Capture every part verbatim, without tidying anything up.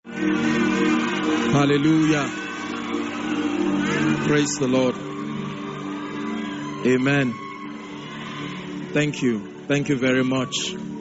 Hallelujah. Praise the Lord. Amen. Thank you. Thank you very much.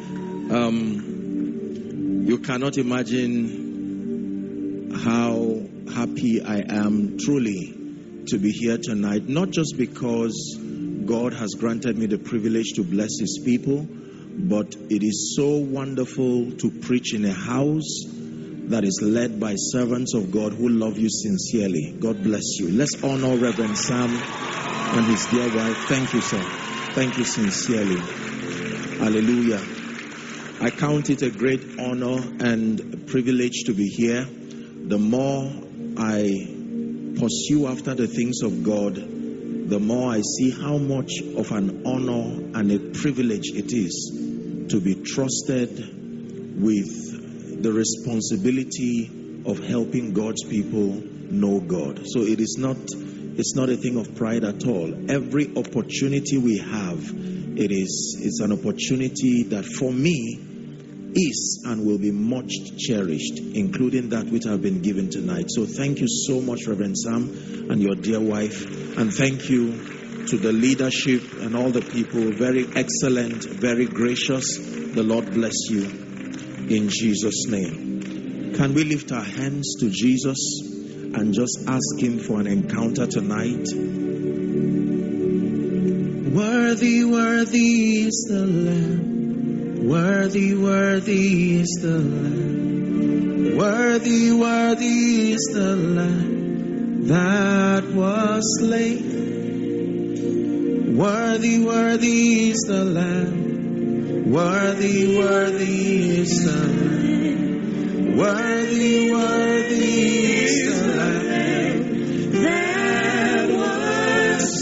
Um, you cannot imagine how happy I am truly to be here tonight. Not just because God has granted me the privilege to bless His people, but it is so wonderful to preach in a house that is led by servants of God who love you sincerely. God bless you. Let's honor Reverend Sam and his dear wife. Thank you, sir. Thank you sincerely. Hallelujah. I count it a great honor and a privilege to be here. The more I pursue after the things of God, the more I see how much of an honor and a privilege it is to be trusted with the responsibility of helping God's people know God. So it is not it's not a thing of pride at all. Every opportunity we have, it is it's an opportunity that for me is and will be much cherished, including that which I've been given tonight. So thank you so much, Reverend Sam and your dear wife, and thank you to the leadership and all the people. Very excellent, very gracious. The Lord bless you in Jesus' name. Can we lift our hands to Jesus and just ask Him for an encounter tonight? Worthy, worthy is the Lamb. Worthy, worthy is the Lamb. Worthy, worthy is the Lamb that was slain. Worthy, worthy is the Lamb. Worthy, worthy is the Lamb. Worthy, worthy is the Lamb that was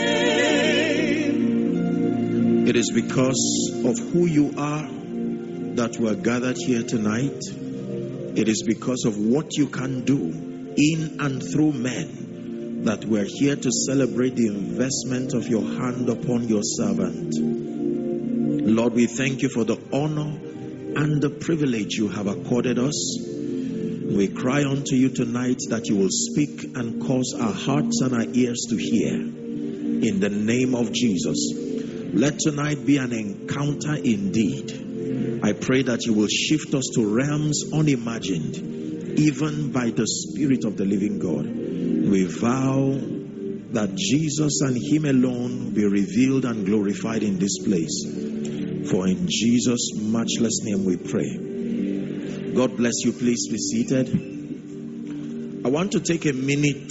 slain. It is because of who you are that we are gathered here tonight. It is because of what you can do in and through men that we are here to celebrate the investment of your hand upon your servant. Lord, we thank you for the honor and the privilege you have accorded us. We cry unto you tonight that you will speak and cause our hearts and our ears to hear. In the name of Jesus, let tonight be an encounter indeed. I pray that you will shift us to realms unimagined, even by the Spirit of the living God. We vow that Jesus and Him alone will be revealed and glorified in this place. For in Jesus' matchless name we pray. God bless you. Please be seated. I want to take a minute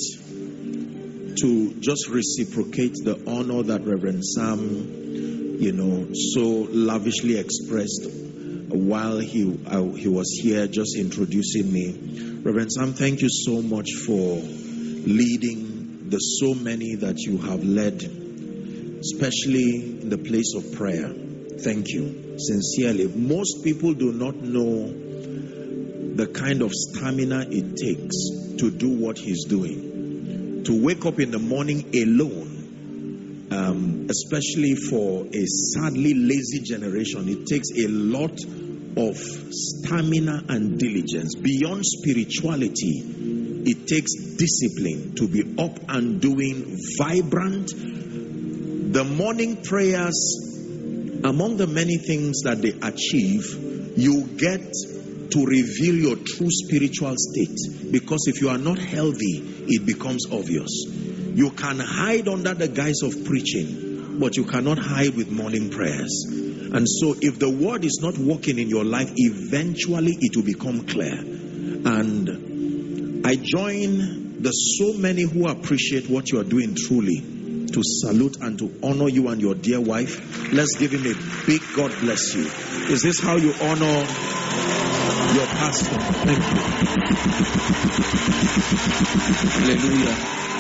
to just reciprocate the honor that Reverend Sam, you know, so lavishly expressed while he uh, he was here just introducing me. Reverend Sam, thank you so much for leading the so many that you have led, especially in the place of prayer. Thank you, sincerely. Most people do not know the kind of stamina it takes to do what he's doing. To wake up in the morning alone, um, especially for a sadly lazy generation, it takes a lot of stamina and diligence. Beyond spirituality, it takes discipline to be up and doing, vibrant. The morning prayers, among the many things that they achieve, you get to reveal your true spiritual state. Because if you are not healthy, it becomes obvious. You can hide under the guise of preaching, but you cannot hide with morning prayers. And so if the word is not working in your life, eventually it will become clear. And I join the so many who appreciate what you are doing truly to salute and to honor you and your dear wife. Let's give him a big God bless you. Is this how you honor your pastor? Thank you. Hallelujah.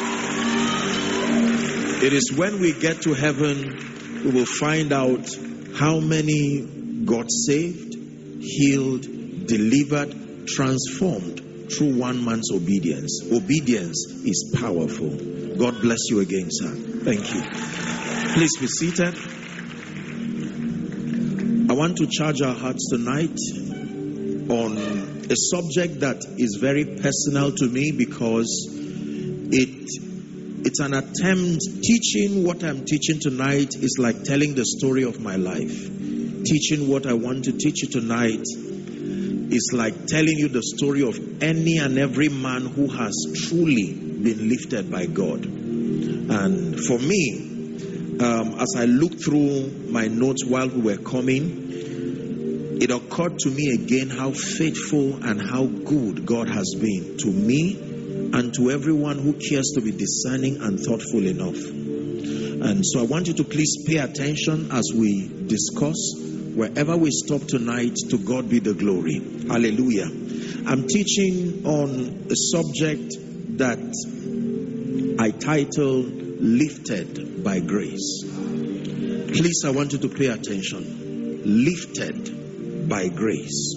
It is when we get to heaven we will find out how many God saved, healed, delivered, transformed through one man's obedience. Obedience is powerful. God bless you again, sir. Thank you. Please be seated. I want to charge our hearts tonight on a subject that is very personal to me, because it it's an attempt. Teaching what I'm teaching tonight is like telling the story of my life. Teaching what I want to teach you tonight is like telling you the story of any and every man who has truly been lifted by God. And for me, um, as I looked through my notes while we were coming, it occurred to me again how faithful and how good God has been to me and to everyone who cares to be discerning and thoughtful enough. And so I want you to please pay attention as we discuss. Wherever we stop tonight, to God be the glory. Hallelujah. I'm teaching on a subject that I titled Lifted by Grace. Please, I want you to pay attention. Lifted by grace.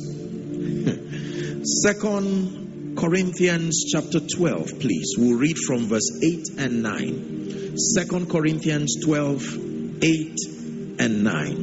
Second Corinthians chapter twelve, please. We'll read from verse eight and nine. Second Corinthians twelve, eight and nine.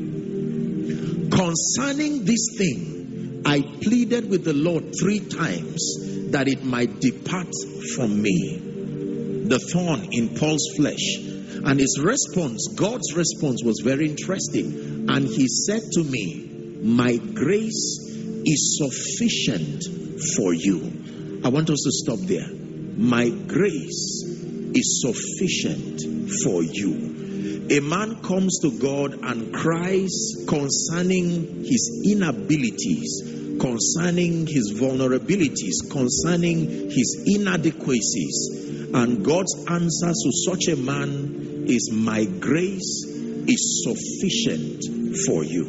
Concerning this thing, I pleaded with the Lord three times that it might depart from me. The thorn in Paul's flesh. And his response, God's response, was very interesting. And he said to me, my grace is sufficient for you. I want us to stop there. My grace is sufficient for you. A man comes to God and cries concerning his inabilities, concerning his vulnerabilities, concerning his inadequacies. And God's answer to such a man is, my grace is sufficient for you.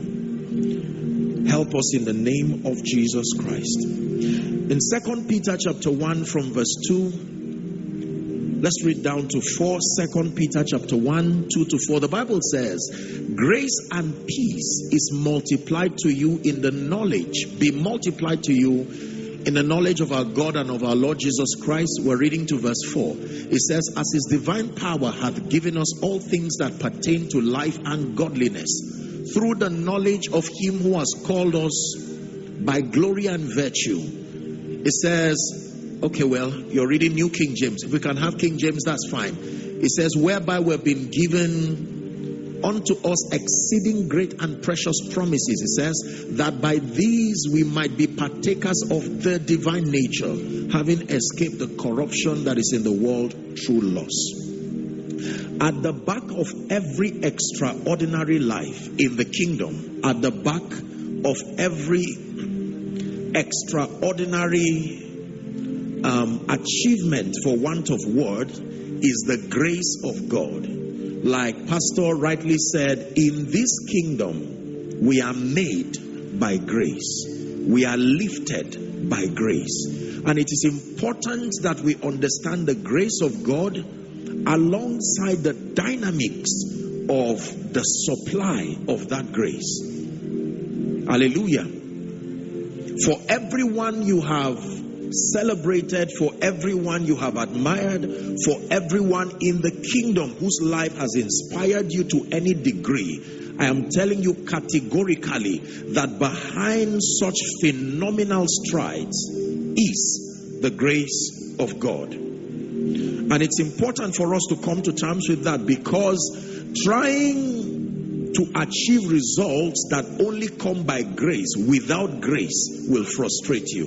Help us in the name of Jesus Christ. In Second Peter chapter one from verse two, let's read down to four. Second Peter chapter one, two to four. The Bible says, grace and peace is multiplied to you in the knowledge, be multiplied to you in the knowledge of our God and of our Lord Jesus Christ. We're reading to verse four. It says, as his divine power hath given us all things that pertain to life and godliness, through the knowledge of him who has called us by glory and virtue. It says, okay, well, you're reading New King James. If we can have King James, that's fine. It says, whereby we've been given unto us exceeding great and precious promises. It says, that by these we might be partakers of the divine nature, having escaped the corruption that is in the world through lust. At the back of every extraordinary life in the kingdom, at the back of every extraordinary um, achievement, for want of word, is the grace of God. Like Pastor rightly said, in this kingdom, we are made by grace. We are lifted by grace. And it is important that we understand the grace of God alongside the dynamics of the supply of that grace. Hallelujah. For everyone you have celebrated, for everyone you have admired, for everyone in the kingdom whose life has inspired you to any degree, I am telling you categorically that behind such phenomenal strides is the grace of God. And it's important for us to come to terms with that, because trying to achieve results that only come by grace without grace will frustrate you.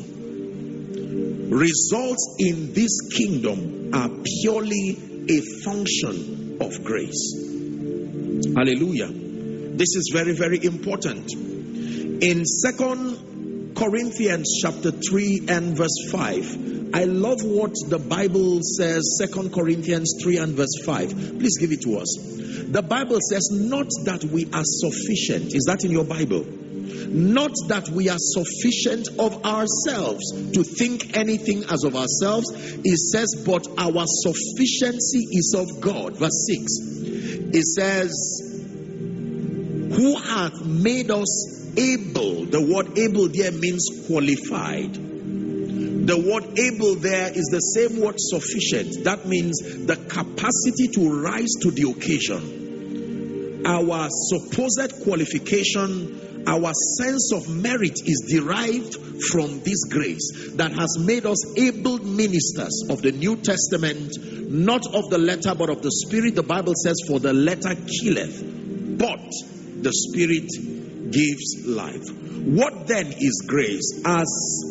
Results in this kingdom are purely a function of grace. Hallelujah. This is very, very important. In Second Corinthians chapter three and verse five, I love what the Bible says. Second Corinthians three and verse five. Please give it to us. The Bible says, not that we are sufficient. Is that in your Bible? Not that we are sufficient of ourselves to think anything as of ourselves. It says, but our sufficiency is of God. Verse six. It says, who hath made us able. The word able there means qualified. The word able there is the same word sufficient. That means the capacity to rise to the occasion. our supposed qualification, our sense of merit is derived from this grace that has made us able ministers of the New Testament, not of the letter but of the Spirit. The Bible says, for the letter killeth, but the Spirit gives life. What then is grace? As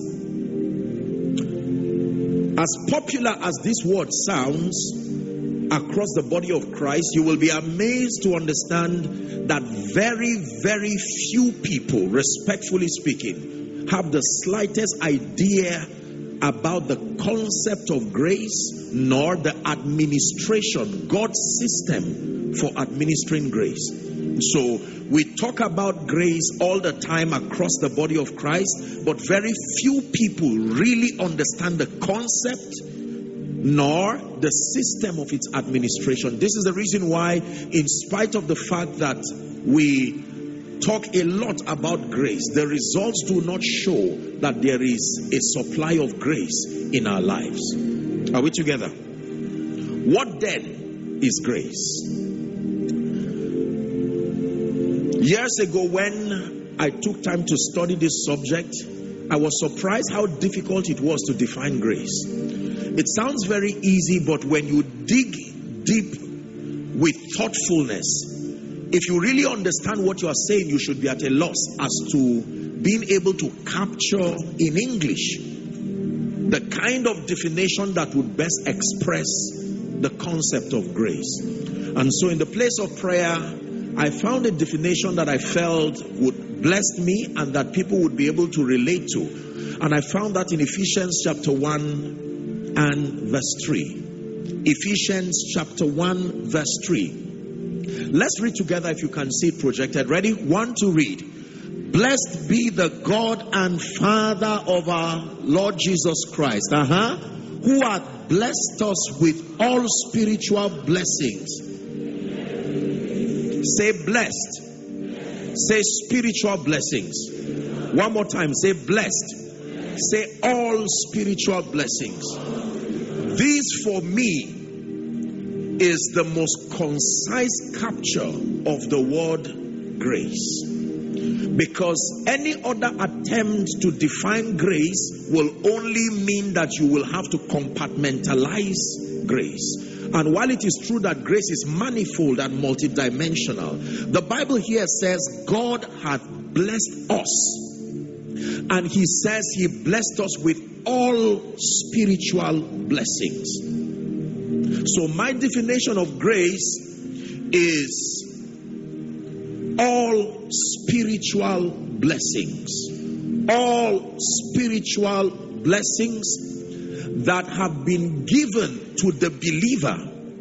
As popular as this word sounds across the body of Christ, you will be amazed to understand that very, very few people, respectfully speaking, have the slightest idea about the concept of grace, nor the administration, God's system for administering grace. So we talk about grace all the time across the body of Christ, but very few people really understand the concept nor the system of its administration. This is the reason why, in spite of the fact that we talk a lot about grace, the results do not show that there is a supply of grace in our lives. Are we together? What then is grace? Years ago, when I took time to study this subject, I was surprised how difficult it was to define grace. It sounds very easy, but when you dig deep with thoughtfulness, if you really understand what you are saying, you should be at a loss as to being able to capture in English the kind of definition that would best express the concept of grace. And so in the place of prayer, I found a definition that I felt would bless me and that people would be able to relate to. And I found that in Ephesians chapter one and verse three. Ephesians chapter one verse three. Let's read together if you can see it projected. Ready? One to read. Blessed be the God and Father of our Lord Jesus Christ, uh-huh, who hath blessed us with all spiritual blessings. Say blessed. Say spiritual blessings. One more time. Say blessed. Say all spiritual blessings. This for me is the most concise capture of the word grace. Because any other attempt to define grace will only mean that you will have to compartmentalize grace. And while it is true that grace is manifold and multidimensional, the Bible here says God hath blessed us. And he says he blessed us with all spiritual blessings. So my definition of grace is all spiritual blessings. All spiritual blessings that have been given to the believer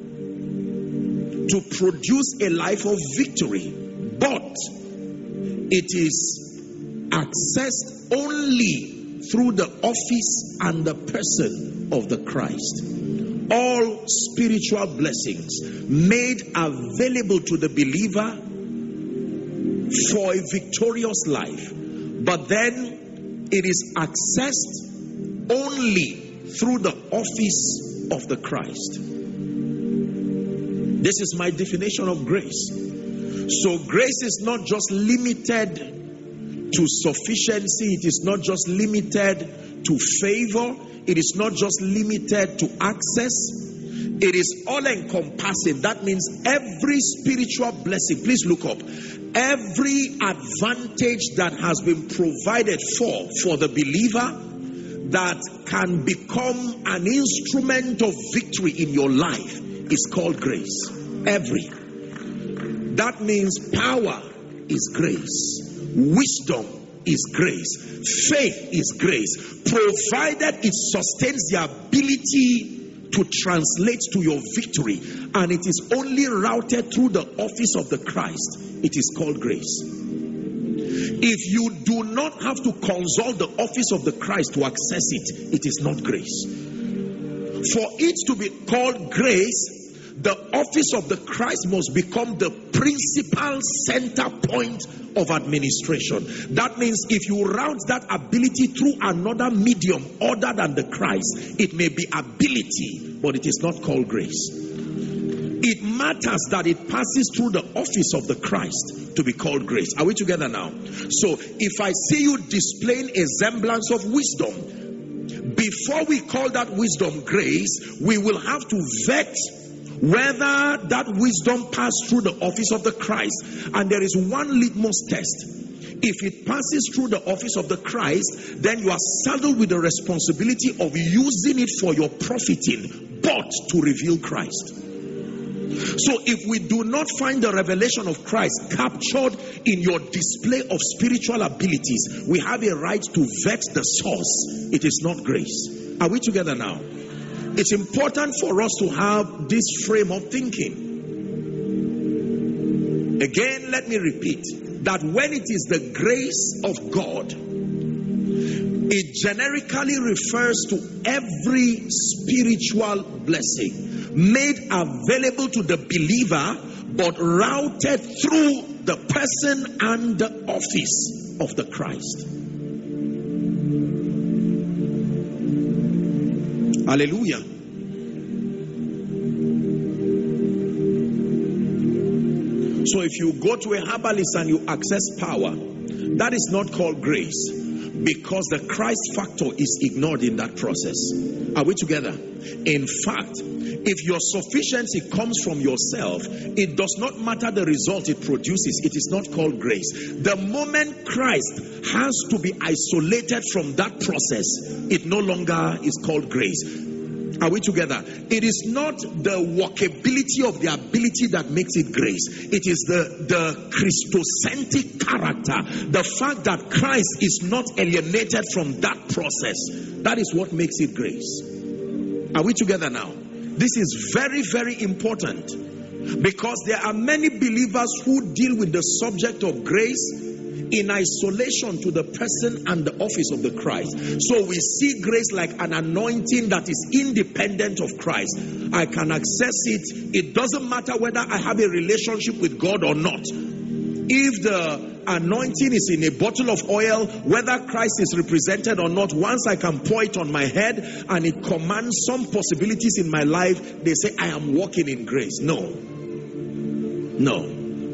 to produce a life of victory. But it is accessed only through the office and the person of the Christ. All spiritual blessings made available to the believer for a victorious life, but then it is accessed only through the office of the Christ. This is my definition of grace. So grace is not just limited to sufficiency, it is not just limited to favor, it is not just limited to access, it is all encompassing. That means every spiritual blessing, please look up, every advantage that has been provided for for the believer that can become an instrument of victory in your life is called grace. Every. That means power is grace. Wisdom is grace. Faith is grace. Provided it sustains the ability to translate to your victory, and it is only routed through the office of the Christ, it is called grace. If you do not have to consult the office of the Christ to access it, it is not grace. For it to be called grace, the office of the Christ must become the principal center point of administration. That means if you route that ability through another medium other than the Christ, it may be ability, but it is not called grace. it matters that it passes through the office of the Christ to be called grace. Are we together now? So if I see you displaying a semblance of wisdom, before we call that wisdom grace, we will have to vet whether that wisdom passed through the office of the Christ. And there is one litmus test. If it passes through the office of the Christ, then you are saddled with the responsibility of using it for your profiting, but to reveal Christ. So if we do not find the revelation of Christ captured in your display of spiritual abilities, we have a right to vet the source. It is not grace. Are we together now? It's important for us to have this frame of thinking. Again, let me repeat that when it is the grace of God, it generically refers to every spiritual blessing made available to the believer, but routed through the person and the office of the Christ. Hallelujah. So if you go to a herbalist and you access power, that is not called grace, because the Christ factor is ignored in that process. Are we together? In fact, if your sufficiency comes from yourself, it does not matter the result it produces. It is not called grace. The moment Christ has to be isolated from that process, it no longer is called grace. Are we together? It is not the workability of the ability that makes it grace. It is the, the Christocentric character. The fact that Christ is not alienated from that process. That is what makes it grace. Are we together now? This is very, very important, because there are many believers who deal with the subject of grace in isolation to the person and the office of the Christ. So we see grace like an anointing that is independent of Christ. I can access it. It doesn't matter whether I have a relationship with God or not. If the anointing is in a bottle of oil, whether Christ is represented or not, once I can pour it on my head and it commands some possibilities in my life, they say I am walking in grace. No. No.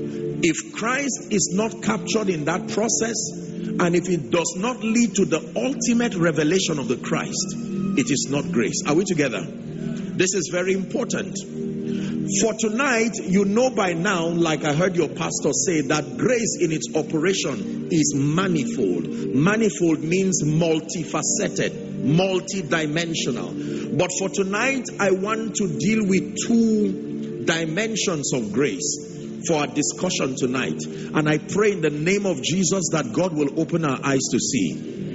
If Christ is not captured in that process, and if it does not lead to the ultimate revelation of the Christ, it is not grace. Are we together? This is very important. For tonight, you know by now, like I heard your pastor say, that grace in its operation is manifold. Manifold means multifaceted, multidimensional. But for tonight, I want to deal with two dimensions of grace for our discussion tonight. And I pray in the name of Jesus that God will open our eyes to see.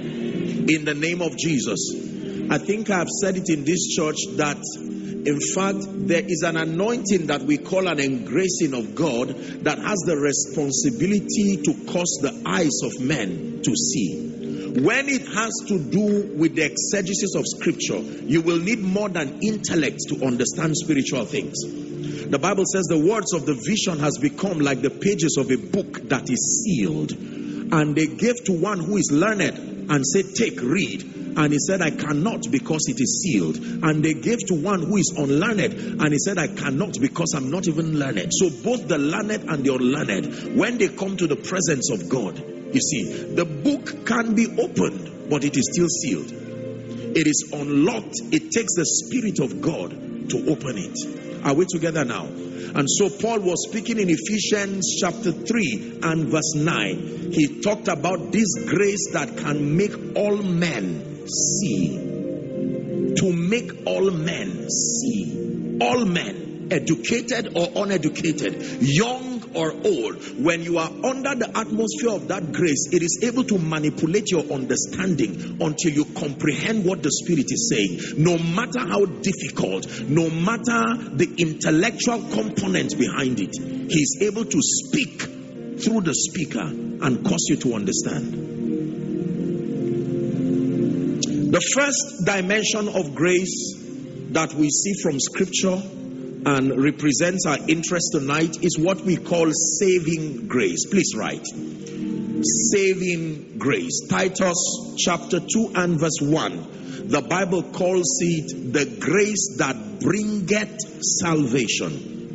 In the name of Jesus. I think I have said it in this church that in fact there is an anointing that we call an engracing of God that has the responsibility to cause the eyes of men to see. When it has to do with the exegesis of scripture, you will need more than intellect to understand spiritual things. The Bible says the words of the vision has become like the pages of a book that is sealed. And they gave to one who is learned and said, take, read. And he said, I cannot because it is sealed. And they gave to one who is unlearned, and he said, I cannot because I'm not even learned. So both the learned and the unlearned, when they come to the presence of God, you see, the book can be opened, but it is still sealed. It is unlocked. It takes the Spirit of God to open it. Are we together now? And so Paul was speaking in Ephesians chapter three and verse nine. He talked about this grace that can make all men see. To make all men see. All men, educated or uneducated, young or old. When you are under the atmosphere of that grace, it is able to manipulate your understanding until you comprehend what the Spirit is saying. No matter how difficult, no matter the intellectual component behind it, He is able to speak through the speaker and cause you to understand. The first dimension of grace that we see from Scripture and represents our interest tonight is what we call saving grace. Please write. Saving grace. Titus chapter two and verse one. The Bible calls it the grace that bringeth salvation.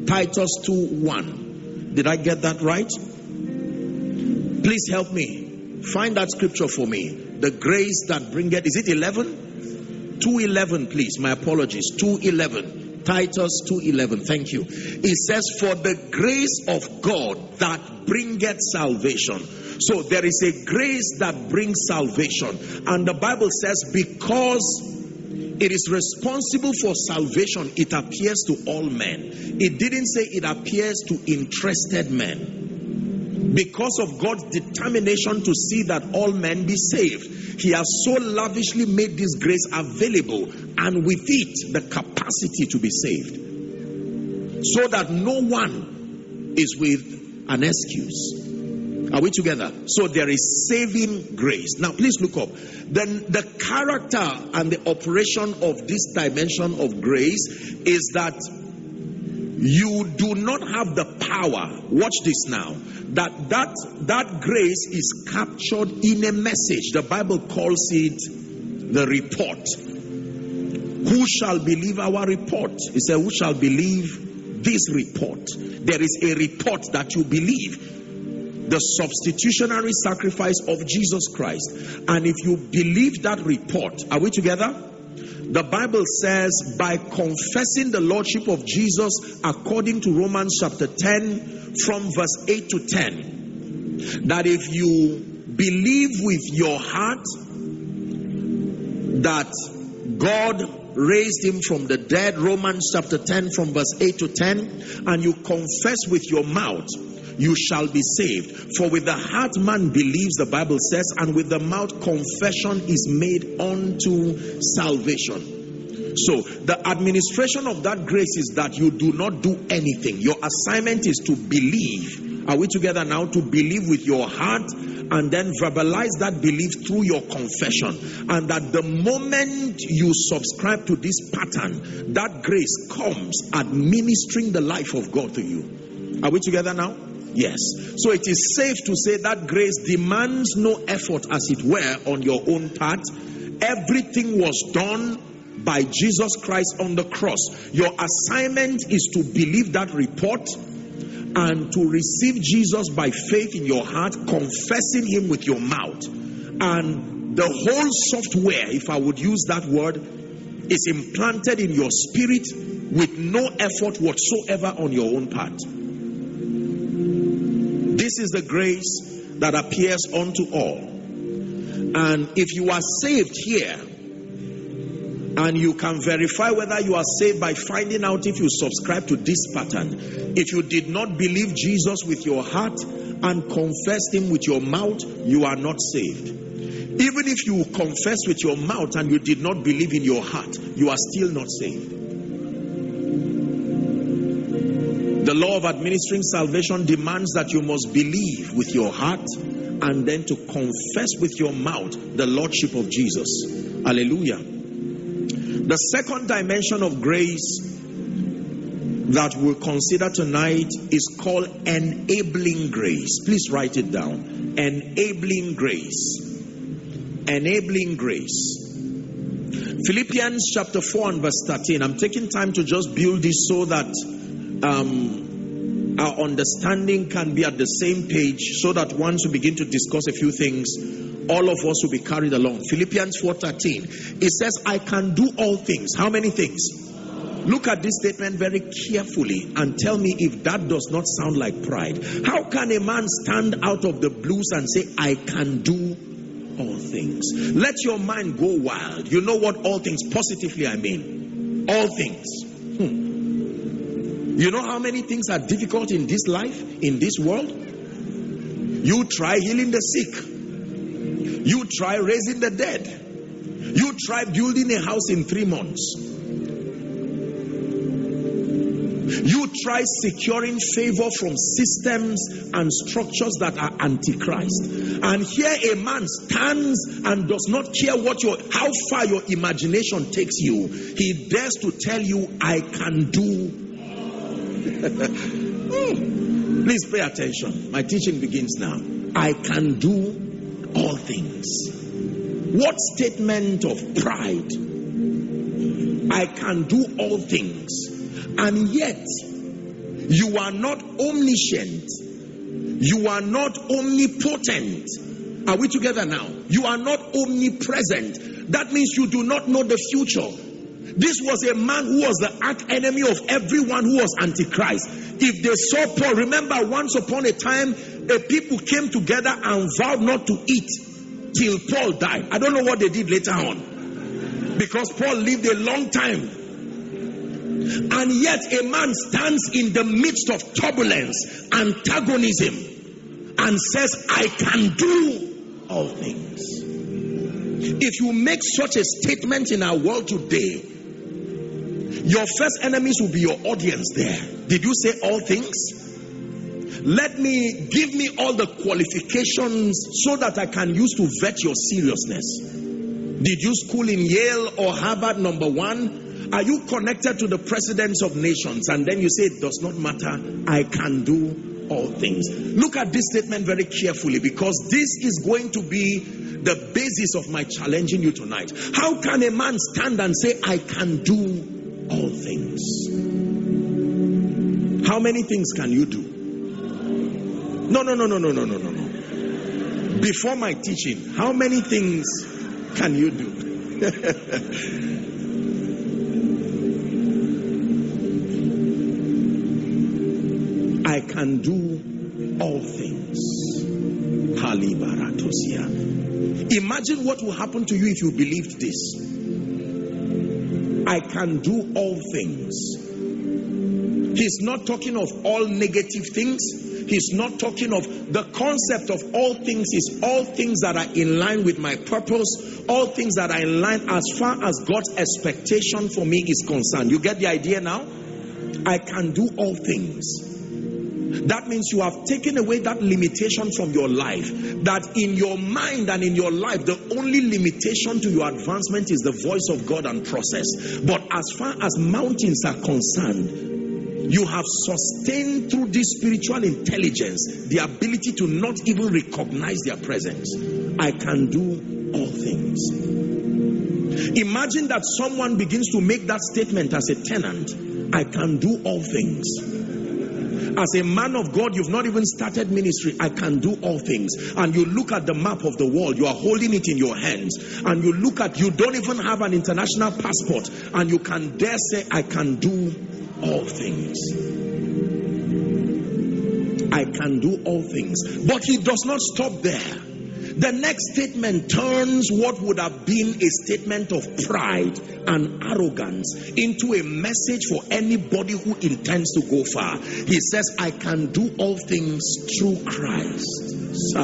Titus two one. Did I get that right? Please help me. Find that scripture for me. The grace that bringeth. Is it eleven? two eleven, please. My apologies. two eleven. Titus two eleven. Thank you. It says, for the grace of God that bringeth salvation. So there is a grace that brings salvation. And the Bible says, because it is responsible for salvation, it appears to all men. It didn't say it appears to interested men. Because of God's determination to see that all men be saved, He has so lavishly made this grace available, and with it the capacity to be saved, so that no one is with an excuse. Are we together? So there is saving grace. Now please look up. Then the character and the operation of this dimension of grace is that you do not have the power. Watch this now. That that that grace is captured in a message. The Bible calls it the report. Who shall believe our report? It said, who shall believe this report? There is a report that you believe. The substitutionary sacrifice of Jesus Christ. And if you believe that report, are we together? The Bible says, by confessing the Lordship of Jesus, according to Romans chapter ten, from verse eight to ten, that if you believe with your heart that God raised him from the dead, Romans chapter ten, from verse eight to ten, and you confess with your mouth, you shall be saved. For with the heart man believes, the Bible says, and with the mouth confession is made unto salvation. So the administration of that grace is that you do not do anything. Your assignment is to believe. Are we together now? To believe with your heart and then verbalize that belief through your confession. And that the moment you subscribe to this pattern, that grace comes administering the life of God to you. Are we together now? Yes. So it is safe to say that grace demands no effort, as it were, on your own part. Everything was done by Jesus Christ on the cross. Your assignment is to believe that report and to receive Jesus by faith in your heart, confessing him with your mouth. And the whole software, if I would use that word, is implanted in your spirit with no effort whatsoever on your own part. This is the grace that appears unto all. And if you are saved here, and you can verify whether you are saved by finding out if you subscribe to this pattern. If you did not believe Jesus with your heart and confessed him with your mouth, you are not saved. Even if you confess with your mouth and you did not believe in your heart, you are still not saved. The law of administering salvation demands that you must believe with your heart and then to confess with your mouth the Lordship of Jesus. Hallelujah. The second dimension of grace that we'll consider tonight is called enabling grace. Please write it down. Enabling grace. Enabling grace. Philippians chapter four and verse thirteen. I'm taking time to just build this so that um, our understanding can be at the same page, so that once we begin to discuss a few things, all of us will be carried along. Philippians four thirteen. It says, I can do all things. How many things? Look at this statement very carefully and tell me if that does not sound like pride. How can a man stand out of the blues and say, I can do all things? Let your mind go wild. You know what all things, positively I mean. All things. Hmm. You know how many things are difficult in this life, in this world? You try healing the sick. You try raising the dead. You try building a house in three months. You try securing favor from systems and structures that are antichrist. And here a man stands and does not care what your, how far your imagination takes you. He dares to tell you, I can do. Please pay attention. My teaching begins now. I can do all things. What statement of pride? I can do all things. And yet You are not omniscient. You are not omnipotent. Are we together now? You are not omnipresent. That means you do not know the future. This was a man who was the arch enemy of everyone who was antichrist. If they saw Paul, remember once upon a time, a people came together and vowed not to eat till Paul died. I don't know what they did later on, because Paul lived a long time. And yet a man stands in the midst of turbulence, antagonism, and says, I can do all things. If you make such a statement in our world today, your first enemies will be your audience there. Did you say all things? Let me, give me all the qualifications so that I can use to vet your seriousness. Did you school in Yale or Harvard, number one? Are you connected to the presidents of nations? And then you say, it does not matter, I can do all things. Look at this statement very carefully, because this is going to be the basis of my challenging you tonight. How can a man stand and say, I can do all things? How many things can you do? No, no, no, no, no, no, no, no, no. Before my teaching, how many things can you do? I can do all things. Imagine what will happen to you if you believed this. I can do all things. He's not talking of all negative things. He's not talking of the concept of all things. Is all things that are in line with my purpose, all things that are in line as far as God's expectation for me is concerned. You get the idea now? I can do all things. That means you have taken away that limitation from your life. That in your mind and in your life, the only limitation to your advancement is the voice of God and process. But as far as mountains are concerned, you have sustained through this spiritual intelligence the ability to not even recognize their presence. I can do all things. Imagine that someone begins to make that statement as a tenant. I can do all things. As a man of God, you've not even started ministry. I can do all things. And you look at the map of the world, you are holding it in your hands, and you look at, you don't even have an international passport, and you can dare say, I can do all things. I can do all things. But he does not stop there. The next statement turns what would have been a statement of pride and arrogance into a message for anybody who intends to go far. He says, I can do all things through Christ.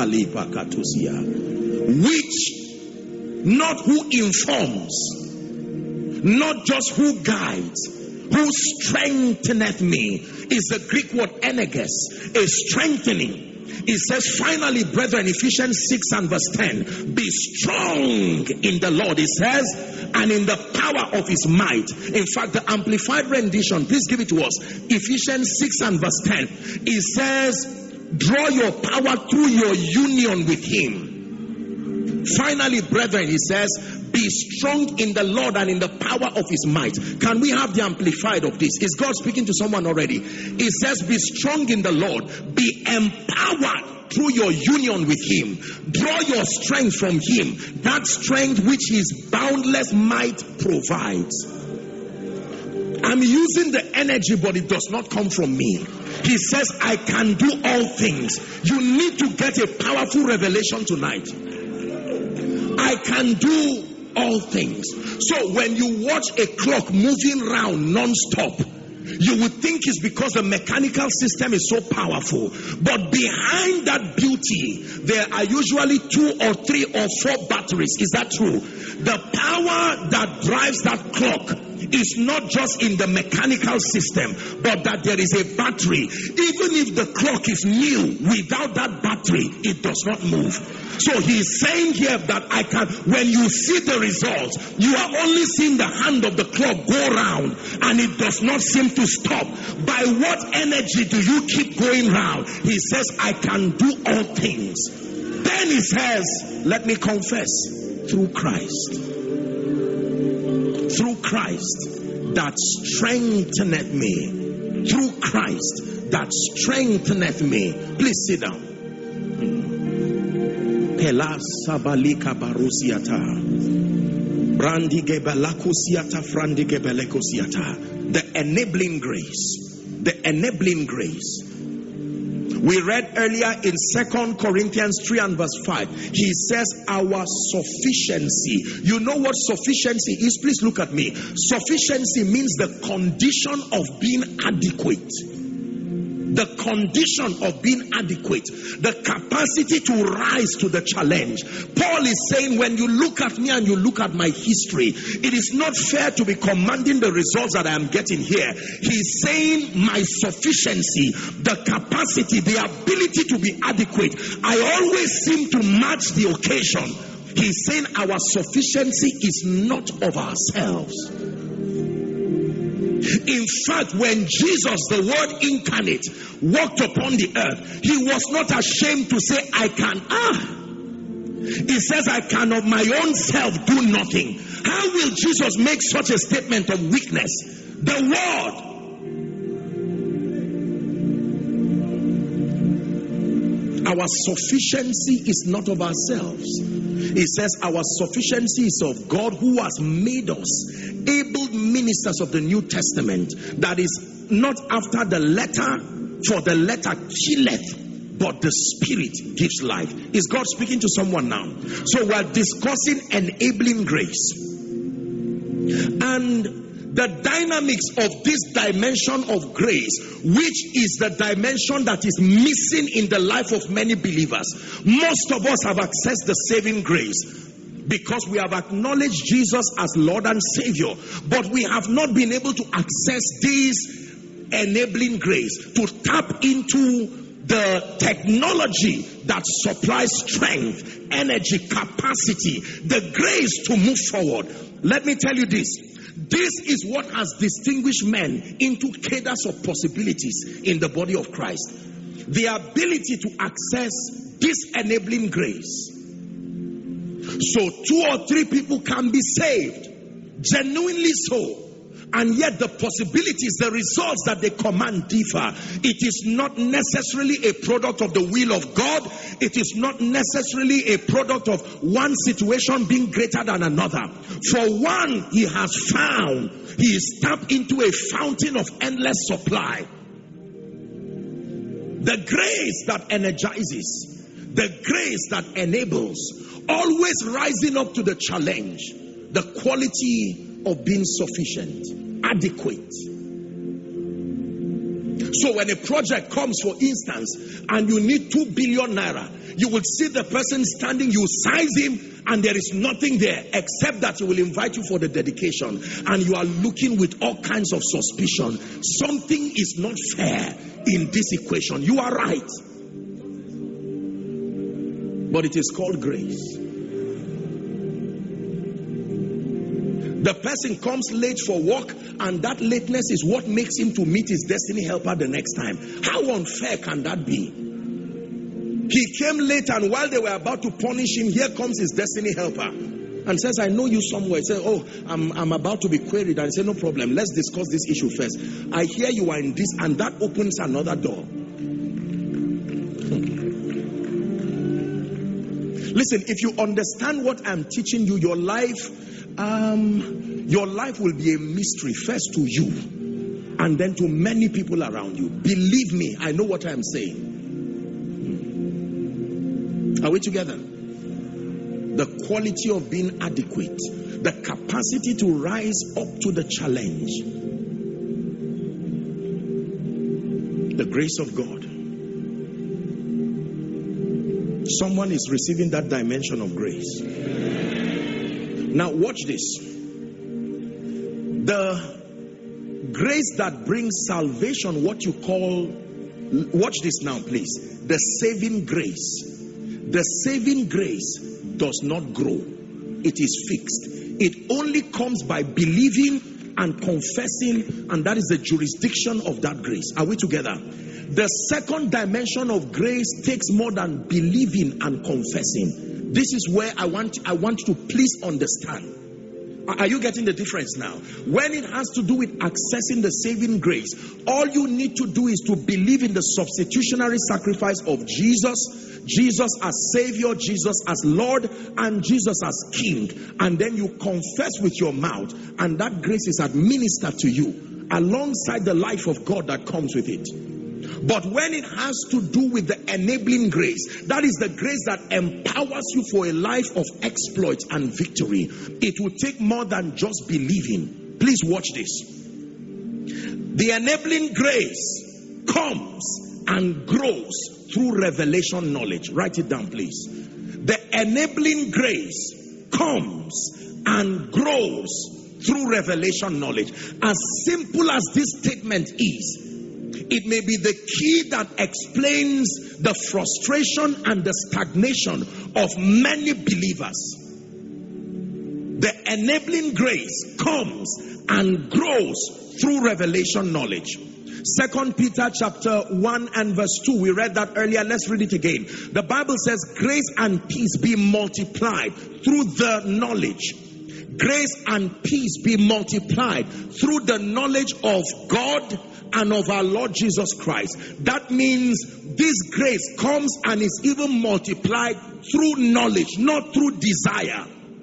Which not who informs, not just who guides, who strengtheneth me, is the Greek word energes, a strengthening. It says, finally, brethren, Ephesians six and verse ten, be strong in the Lord. It says, and in the power of his might. In fact, the amplified rendition, please give it to us. Ephesians six and verse ten. It says, draw your power through your union with him. Finally, brethren, he says, be strong in the Lord and in the power of his might. Can we have the amplified of this? Is God speaking to someone already? It says, be strong in the Lord. Be empowered through your union with him. Draw your strength from him. That strength which his boundless might provides. I'm using the energy, but it does not come from me. He says, I can do all things. You need to get a powerful revelation tonight. I can do all things. So when you watch a clock moving round non-stop, you would think it's because the mechanical system is so powerful. But behind that beauty, there are usually two or three or four batteries. Is that true? The power that drives that clock is not just in the mechanical system, but that there is a battery. Even if the clock is new, without that battery, it does not move. So he's saying here that I can, when you see the results, you are only seeing the hand of the clock go round, and it does not seem to stop. By what energy do you keep going round? He says, I can do all things. Then he says, let me confess, through Christ. Through Christ that strengtheneth me. through Christ that strengtheneth me. Please sit down. Pelas sabalika barusiata. Brandi gebelakusiata frandi gebelekosiata. The enabling grace. The enabling grace. We read earlier in Second Corinthians three and verse five. He says our sufficiency. You know what sufficiency is? Please look at me. Sufficiency means the condition of being adequate. The condition of being adequate. The capacity to rise to the challenge. Paul is saying, when you look at me and you look at my history, it is not fair to be commanding the results that I am getting here. He's saying my sufficiency, the capacity, the ability to be adequate. I always seem to match the occasion. He's saying our sufficiency is not of ourselves. In fact, when Jesus, the Word incarnate, walked upon the earth, he was not ashamed to say, I can, ah, he says, I can of my own self do nothing. How will Jesus make such a statement of weakness? The Word. Our sufficiency is not of ourselves. He says our sufficiency is of God, who has made us able ministers of the New Testament. That is not after the letter, for the letter killeth, but the Spirit gives life. Is God speaking to someone now? So we're discussing enabling grace. And the dynamics of this dimension of grace, which is the dimension that is missing in the life of many believers. Most of us have accessed the saving grace because we have acknowledged Jesus as Lord and Savior, but we have not been able to access this enabling grace, to tap into the technology that supplies strength, energy, capacity, the grace to move forward. Let me tell you this. This is what has distinguished men into cadres of possibilities in the body of Christ. The ability to access this enabling grace. So two or three people can be saved, genuinely so. And yet the possibilities, the results that they command differ. It is not necessarily a product of the will of God. It is not necessarily a product of one situation being greater than another. For one, he has found, he is tapped into a fountain of endless supply. The grace that energizes, the grace that enables, always rising up to the challenge, the quality of being sufficient, adequate. So when a project comes, for instance, and you need two billion naira, you will see the person standing, you size him, and there is nothing there except that he will invite you for the dedication, and you are looking with all kinds of suspicion. Something is not fair in this equation. You are right, but it is called grace. The person comes late for work, and that lateness is what makes him to meet his destiny helper the next time. How unfair can that be? He came late, and while they were about to punish him, here comes his destiny helper and says, I know you somewhere. He says, oh, I'm, I'm about to be queried. And I say, no problem, let's discuss this issue first. I hear you are in this, and that opens another door. Listen, if you understand what I'm teaching you, your life Um, your life will be a mystery, first to you and then to many people around you. Believe me, I know what I am saying. Are we together? The quality of being adequate, the capacity to rise up to the challenge, the grace of God. Someone is receiving that dimension of grace. Now watch this. The grace that brings salvation, what you call, watch this now please, the saving grace. The saving grace does not grow. It is fixed. It only comes by believing and confessing, and that is the jurisdiction of that grace. Are we together? The second dimension of grace takes more than believing and confessing. This is where I want, I want you to please understand. Are you getting the difference now? When it has to do with accessing the saving grace, all you need to do is to believe in the substitutionary sacrifice of Jesus, Jesus as Savior, Jesus as Lord, and Jesus as King. And then you confess with your mouth, and that grace is administered to you alongside the life of God that comes with it. But when it has to do with the enabling grace, that is the grace that empowers you for a life of exploit and victory, it will take more than just believing. Please watch this. The enabling grace comes and grows through revelation knowledge. Write it down, please. The enabling grace comes and grows through revelation knowledge. As simple as this statement is, it may be the key that explains the frustration and the stagnation of many believers. The enabling grace comes and grows through revelation knowledge. Second Peter chapter one and verse two. We read that earlier. Let's read it again. The Bible says, grace and peace be multiplied through the knowledge. Grace and peace be multiplied through the knowledge of God and of our Lord Jesus Christ. That means this grace comes and is even multiplied through knowledge, not through desire.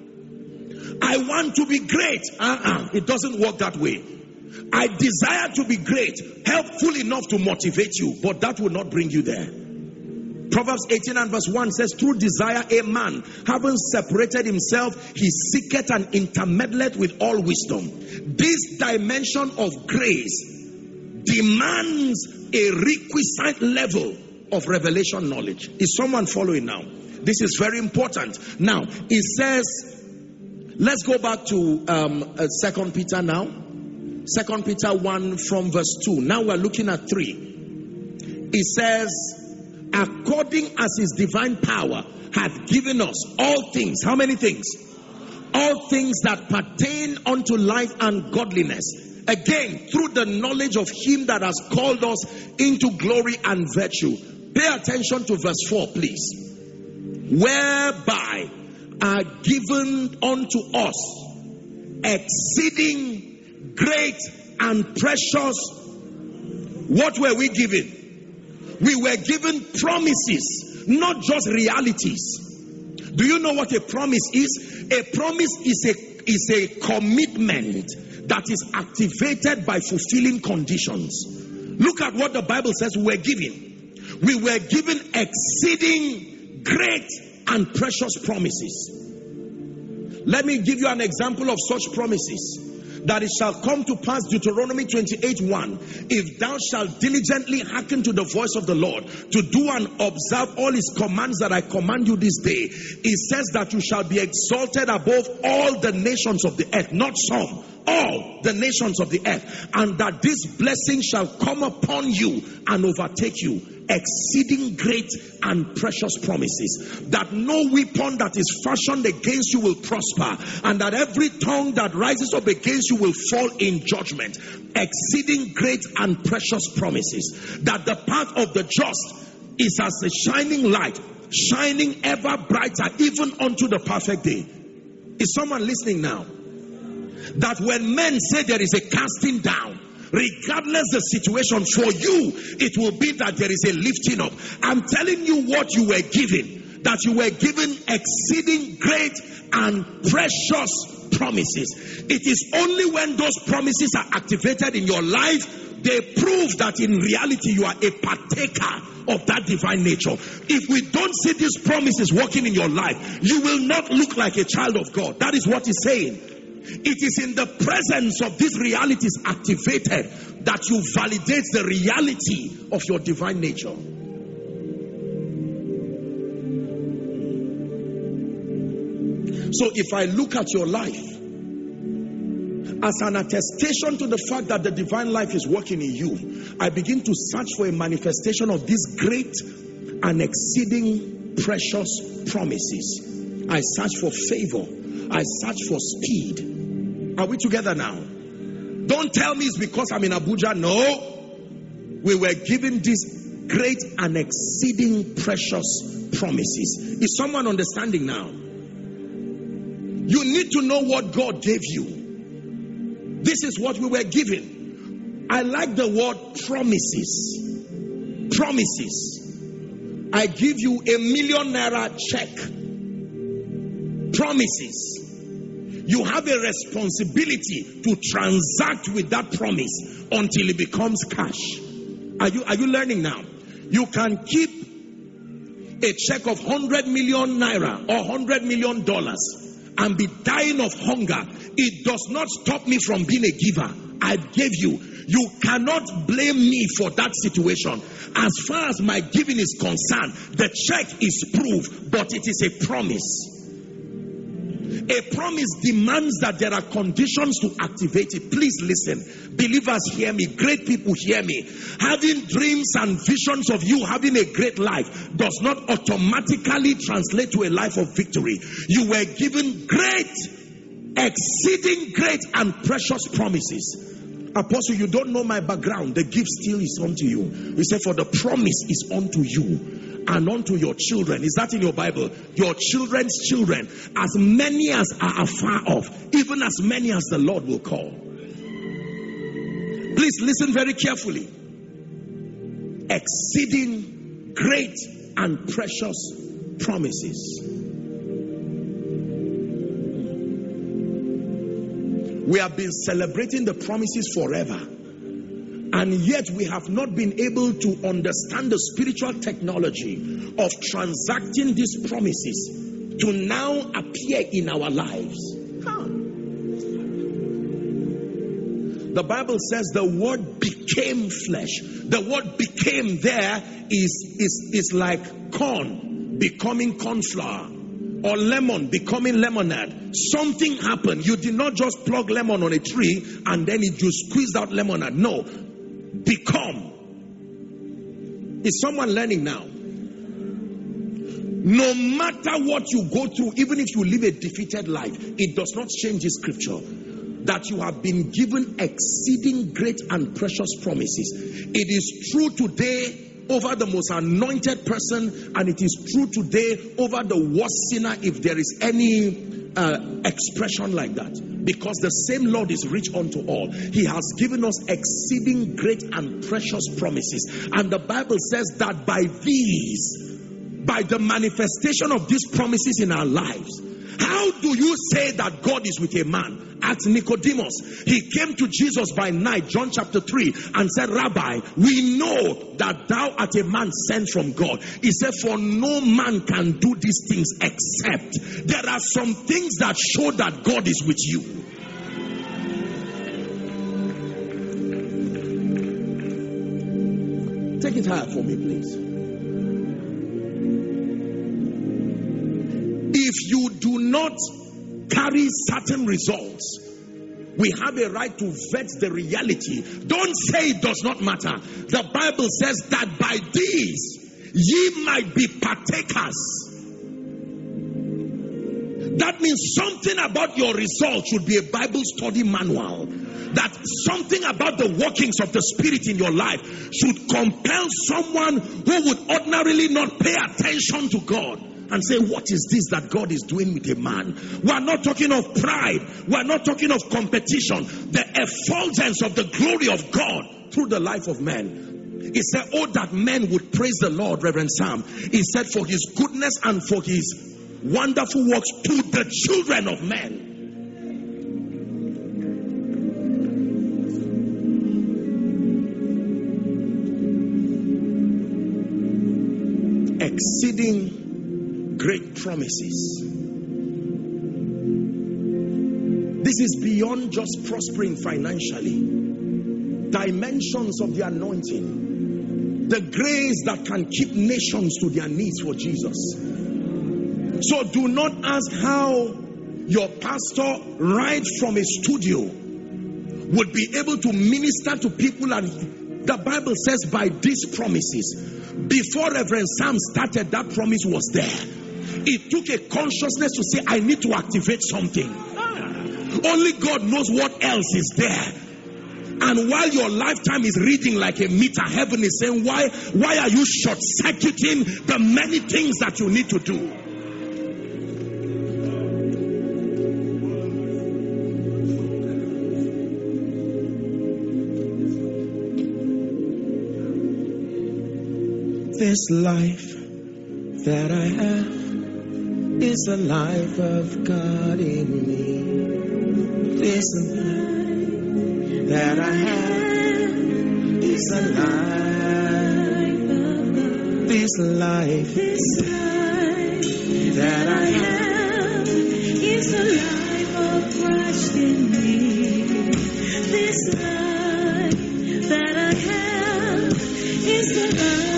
I want to be great. Uh-uh. It doesn't work that way. I desire to be great, helpful enough to motivate you, but that will not bring you there. Proverbs eighteen and verse one says, through desire a man, having separated himself, he seeketh and intermeddleth with all wisdom. This dimension of grace demands a requisite level of revelation knowledge. Is someone following now? This is very important. Now, it says, let's go back to um, uh, Second Peter now. Second Peter one from verse two. Now we're looking at three. It says, according as his divine power hath given us all things. How many things? All things that pertain unto life and godliness. Again, through the knowledge of him that has called us into glory and virtue. Pay attention to verse four, please. Whereby are given unto us exceeding great and precious. What were we given? We were given promises, not just realities. Do you know what a promise is? A promise is a, is a commitment that is activated by fulfilling conditions. Look at what the Bible says we were given. We were given exceeding great and precious promises. Let me give you an example of such promises. That it shall come to pass, Deuteronomy twenty-eight one, if thou shalt diligently hearken to the voice of the Lord, to do and observe all his commands that I command you this day, it says that you shall be exalted above all the nations of the earth, not some, all the nations of the earth, and that this blessing shall come upon you and overtake you, exceeding great and precious promises, that no weapon that is fashioned against you will prosper, and that every tongue that rises up against you will fall in judgment. Exceeding great and precious promises, that the path of the just is as a shining light, shining ever brighter, even unto the perfect day. Is someone listening now? That when men say there is a casting down, regardless the situation, for you it will be that there is a lifting up. I'm telling you what you were given, that you were given exceeding great and precious promises. It is only when those promises are activated in your life, they prove that in reality you are a partaker of that divine nature. If we don't see these promises working in your life, you will not look like a child of God. That is what he's saying. It is in the presence of these realities activated that you validate the reality of your divine nature. So if I look at your life as an attestation to the fact that the divine life is working in you, I begin to search for a manifestation of these great and exceeding precious promises. I search for favor. I search for speed. Are we together now? Don't tell me it's because I'm in Abuja. No. We were given these great and exceeding precious promises. Is someone understanding now? You need to know what God gave you. This is what we were given. I like the word promises. Promises. I give you a million naira check. Promises. You have a responsibility to transact with that promise until it becomes cash. Are you, are you learning now? You can keep a check of one hundred million naira or one hundred million dollars and be dying of hunger. It does not stop me from being a giver. I gave you. You cannot blame me for that situation. As far as my giving is concerned, the check is proof, but it is a promise. A promise demands that there are conditions to activate it. Please listen. Believers, hear me. Great people, hear me. Having dreams and visions of you having a great life does not automatically translate to a life of victory. You were given great, exceeding great and precious promises. Apostle, you don't know my background. The gift still is unto you. He said, for the promise is unto you and unto your children. Is that in your Bible? Your children's children, as many as are afar off, even as many as the Lord will call. Please listen very carefully. Exceeding great and precious promises. We have been celebrating the promises forever, and yet we have not been able to understand the spiritual technology of transacting these promises to now appear in our lives. How? The Bible says the word became flesh. The word became there is, is, is like corn becoming corn flour, or lemon becoming lemonade. Something happened. You did not just plug lemon on a tree and then it just squeezed out lemonade. No. Become. Is someone learning now? No matter what you go through, even if you live a defeated life, it does not change the scripture that you have been given exceeding great and precious promises. It is true today over the most anointed person, and it is true today over the worst sinner, if there is any uh, expression like that, because the same Lord is rich unto all. He has given us exceeding great and precious promises, and the Bible says that by these, by the manifestation of these promises in our lives, how do you say that God is with a man? Ask Nicodemus. He came to Jesus by night, John chapter three, and said, Rabbi, we know that thou art a man sent from God. He said, for no man can do these things except. There are some things that show that God is with you. Take it higher for me, please. If you do not carry certain results, we have a right to vet the reality. Don't say it does not matter. The Bible says that by these ye might be partakers. That means something about your results should be a Bible study manual. That something about the workings of the Spirit in your life should compel someone who would ordinarily not pay attention to God and say, what is this that God is doing with a man? We are not talking of pride. We are not talking of competition. The effulgence of the glory of God through the life of man. He said, oh, that men would praise the Lord, Reverend Sam. He said, for his goodness and for his wonderful works to the children of men. Exceeding great promises. This is beyond just prospering financially. Dimensions of the anointing. The grace that can keep nations to their knees for Jesus. So do not ask how your pastor right from a studio would be able to minister to people. And the Bible says by these promises, before Reverend Sam started, that promise was there. It took a consciousness to say, I need to activate something. Only God knows what else is there. And while your lifetime is reading like a meter, heaven is saying, why, why are you short-circuiting the many things that you need to do? This life that I have is the life of God in me. This life that I have is the life of God. This life, this life that I have is the life of Christ in me. This life that I have is the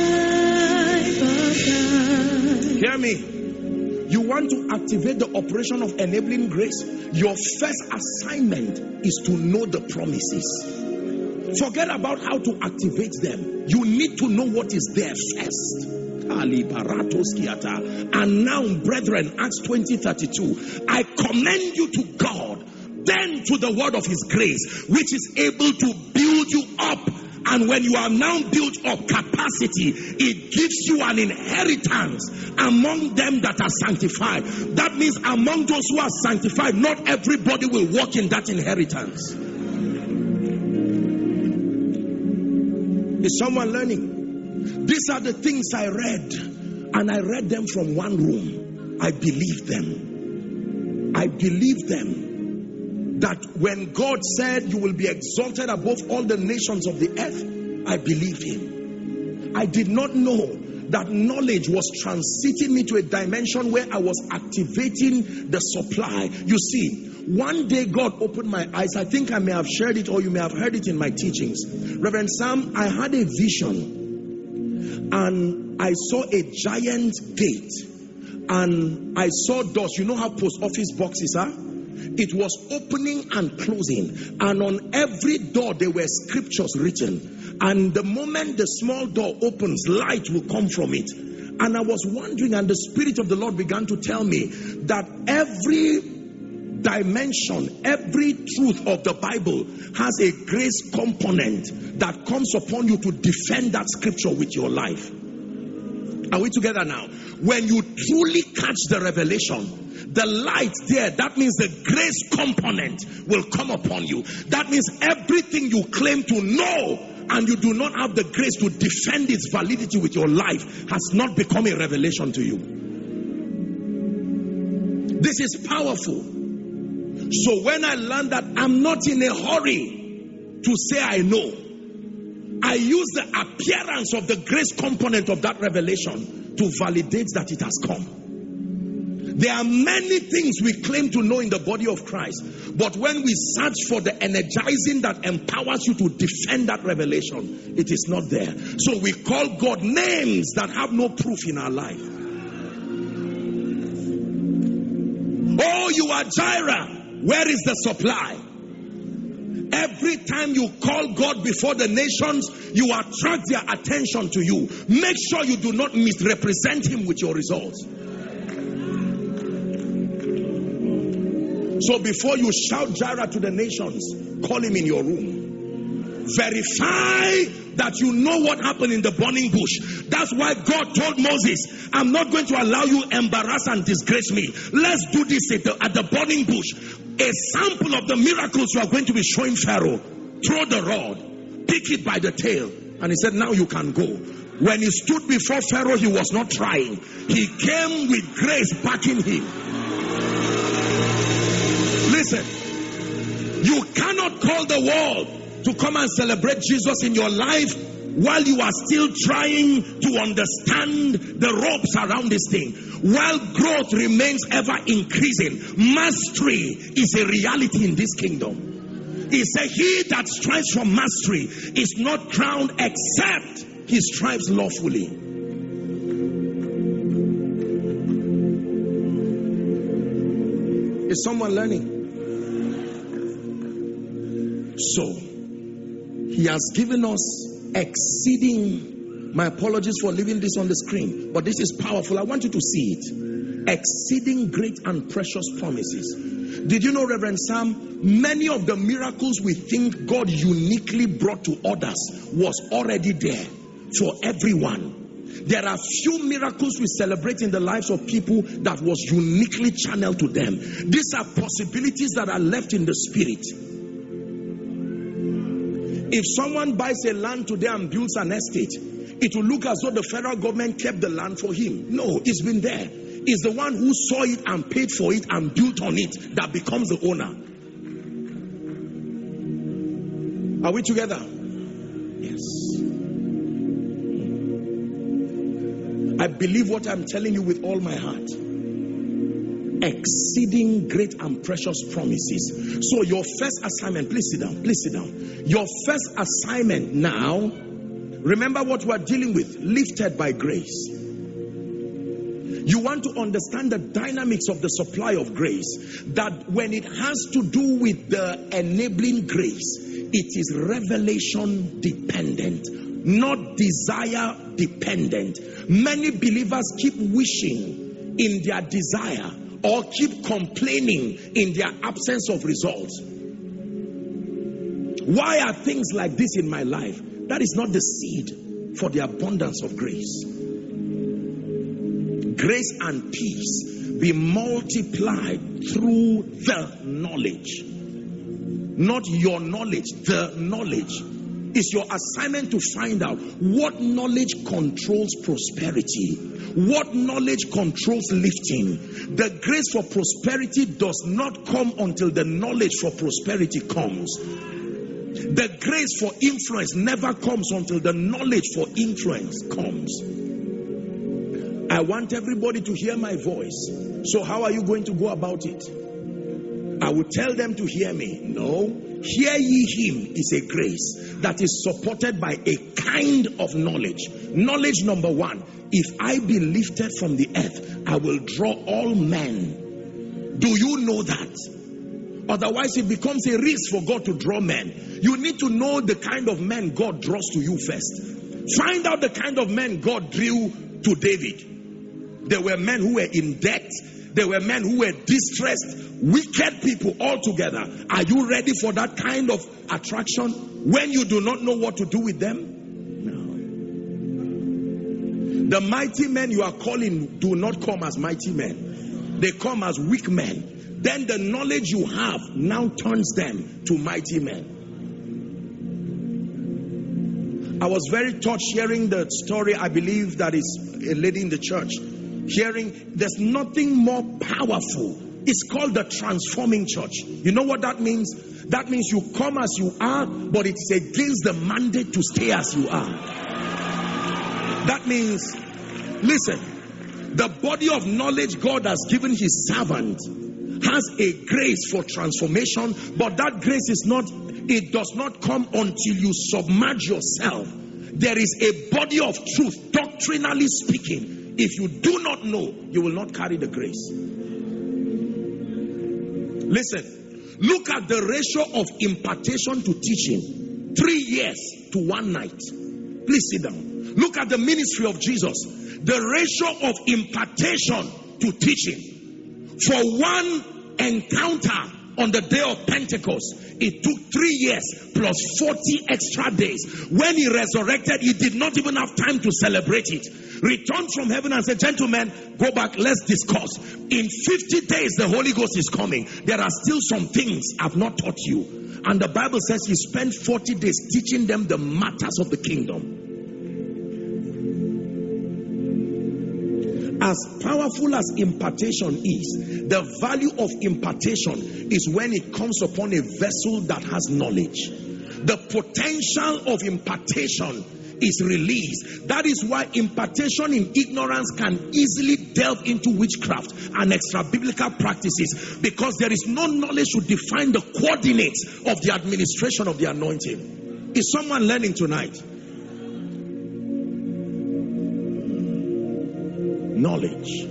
life of God. Hear me. You want to activate the operation of enabling grace? Your first assignment is to know the promises. Forget about how to activate them. You need to know what is there first. And now, brethren, Acts twenty thirty-two, I commend you to God, then to the word of his grace, which is able to build you up. And when you are now built up capacity, it gives you an inheritance among them that are sanctified. That means among those who are sanctified, not everybody will walk in that inheritance. Is someone learning? These are the things I read, and I read them from one room. I believed them. I believed them. That when God said you will be exalted above all the nations of the earth, I believed him. I did not know that knowledge was transiting me to a dimension where I was activating the supply. You see, one day God opened my eyes. I think I may have shared it, or you may have heard it in my teachings. Reverend Sam, I had a vision, and I saw a giant gate, and I saw doors. You know how post office boxes are? It was opening and closing, and on every door there were scriptures written, and the moment the small door opens, light will come from it. And I was wondering, and the Spirit of the Lord began to tell me that every dimension, every truth of the Bible has a grace component that comes upon you to defend that scripture with your life. Are we together now? When you truly catch the revelation, the light there, that means the grace component will come upon you. That means everything you claim to know and you do not have the grace to defend its validity with your life has not become a revelation to you. This is powerful. So when I learned that I'm not in a hurry to say I know, I use the appearance of the grace component of that revelation to validate that it has come. There are many things we claim to know in the body of Christ, but when we search for the energizing that empowers you to defend that revelation, it is not there. So we call God names that have no proof in our life. Oh, you are Jireh. Where is the supply? Every time you call God before the nations, you attract their attention to you. Make sure you do not misrepresent him with your results. So before you shout Jireh to the nations, call him in your room. Verify that you know what happened in the burning bush. That's why God told Moses, I'm not going to allow you embarrass and disgrace me. Let's do this at the, at the burning bush. A sample of the miracles you are going to be showing Pharaoh. Throw the rod, pick it by the tail. And he said, now you can go. When he stood before Pharaoh, he was not trying. He came with grace backing him. Listen, you cannot call the world to come and celebrate Jesus in your life while you are still trying to understand the ropes around this thing. While growth remains ever increasing, mastery is a reality in this kingdom. He said, he that strives for mastery is not crowned except he strives lawfully. Is someone learning? So, he has given us exceeding, my apologies for leaving this on the screen, but this is powerful. I want you to see it. Exceeding great and precious promises. Did you know, Reverend Sam, many of the miracles we think God uniquely brought to others was already there for everyone. There are few miracles we celebrate in the lives of people that was uniquely channeled to them. These are possibilities that are left in the spirit. If someone buys a land today and builds an estate, it will look as though the federal government kept the land for him. No, it's been there. It's the one who saw it and paid for it and built on it that becomes the owner. Are we together? Yes. I believe what I'm telling you with all my heart. Exceeding great and precious promises. So your first assignment, please sit down, please sit down. Your first assignment now, remember what we are dealing with, lifted by grace. You want to understand the dynamics of the supply of grace, that when it has to do with the enabling grace, it is revelation dependent, not desire dependent. Many believers keep wishing in their desire or keep complaining in their absence of results. Why are things like this in my life? That is not the seed for the abundance of grace. Grace and peace be multiplied through the knowledge. Not your knowledge, the knowledge. It's your assignment to find out what knowledge controls prosperity. What knowledge controls lifting. The grace for prosperity does not come until the knowledge for prosperity comes. The grace for influence never comes until the knowledge for influence comes. I want everybody to hear my voice. So how are you going to go about it? I will tell them to hear me. No. Hear ye him is a grace that is supported by a kind of knowledge. Knowledge number one. If I be lifted from the earth, I will draw all men. Do you know that? Otherwise it becomes a risk for God to draw men. You need to know the kind of men God draws to you first. Find out the kind of men God drew to David. There were men who were in debt. There were men who were distressed, wicked people altogether. Are you ready for that kind of attraction when you do not know what to do with them? No. The mighty men you are calling do not come as mighty men. They come as weak men. Then the knowledge you have now turns them to mighty men. I was very touched hearing the story, I believe that is a lady in the church. Hearing, there's nothing more powerful. It's called the transforming church. You know what that means? That means you come as you are, but it's against the mandate to stay as you are. That means, listen, the body of knowledge God has given his servant has a grace for transformation, but that grace is not, it does not come until you submerge yourself. There is a body of truth, doctrinally speaking. If you do not know, you will not carry the grace. Listen, look at the ratio of impartation to teaching. Three years to one night. Please sit down. Look at the ministry of Jesus. The ratio of impartation to teaching. For one encounter on the day of Pentecost, it took three years plus forty extra days. When he resurrected, he did not even have time to celebrate it. Returned from heaven and said, gentlemen, go back, let's discuss. In fifty days, the Holy Ghost is coming. There are still some things I've not taught you. And the Bible says he spent forty days teaching them the matters of the kingdom. As powerful as impartation is, the value of impartation is when it comes upon a vessel that has knowledge. The potential of impartation is released. That is why impartation in ignorance can easily delve into witchcraft and extra biblical practices, because there is no knowledge to define the coordinates of the administration of the anointing. Is someone learning tonight? Knowledge.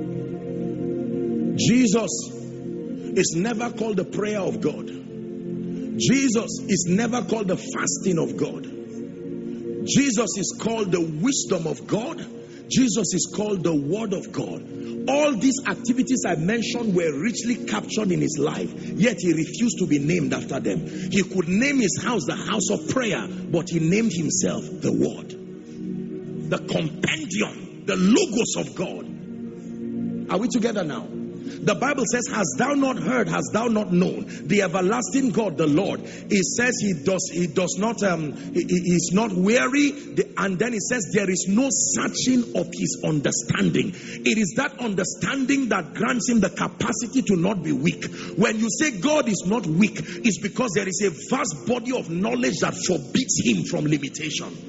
Jesus is never called the prayer of God. Jesus is never called the fasting of God. Jesus is called the wisdom of God. Jesus is called the word of God. All these activities I mentioned were richly captured in his life, yet he refused to be named after them. He could name his house the house of prayer, but he named himself the word, the compendium, the logos of God. Are we together now? The Bible says, hast thou not heard, hast thou not known, the everlasting God, the Lord. It says he does he does not um he, he is not weary, and then it says there is no searching of his understanding. It is that understanding that grants him the capacity to not be weak. When you say God is not weak, it's because there is a vast body of knowledge that forbids him from limitation.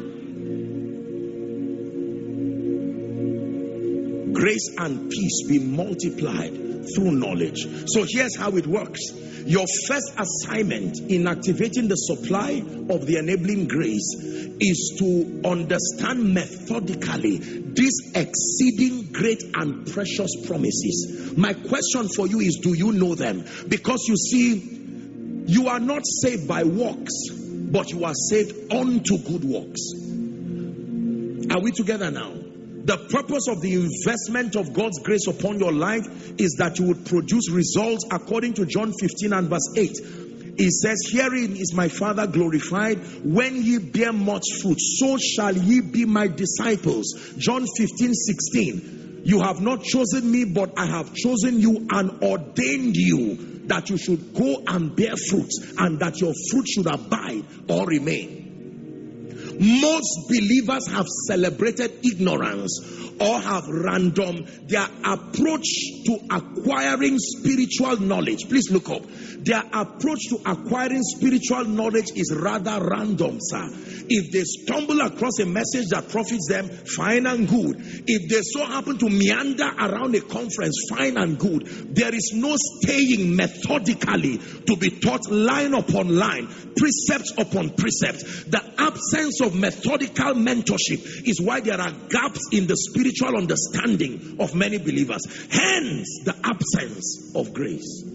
Grace and peace be multiplied through knowledge. So here's how it works. Your first assignment in activating the supply of the enabling grace is to understand methodically these exceeding great and precious promises. My question for you is, do you know them? Because you see, you are not saved by works, but you are saved unto good works. Are we together now? The purpose of the investment of God's grace upon your life is that you would produce results according to John fifteen and verse eight. It says, herein is my Father glorified, when ye bear much fruit, so shall ye be my disciples. John fifteen sixteen. You have not chosen me, but I have chosen you and ordained you that you should go and bear fruit, and that your fruit should abide or remain. Most believers have celebrated ignorance or have random their approach to acquiring spiritual knowledge. Please look up. Their approach to acquiring spiritual knowledge is rather random, sir. If they stumble across a message that profits them, fine and good. If they so happen to meander around a conference, fine and good. There is no staying methodically to be taught line upon line, precept upon precept. The absence of methodical mentorship is why there are gaps in the spiritual understanding of many believers. Hence, the absence of grace.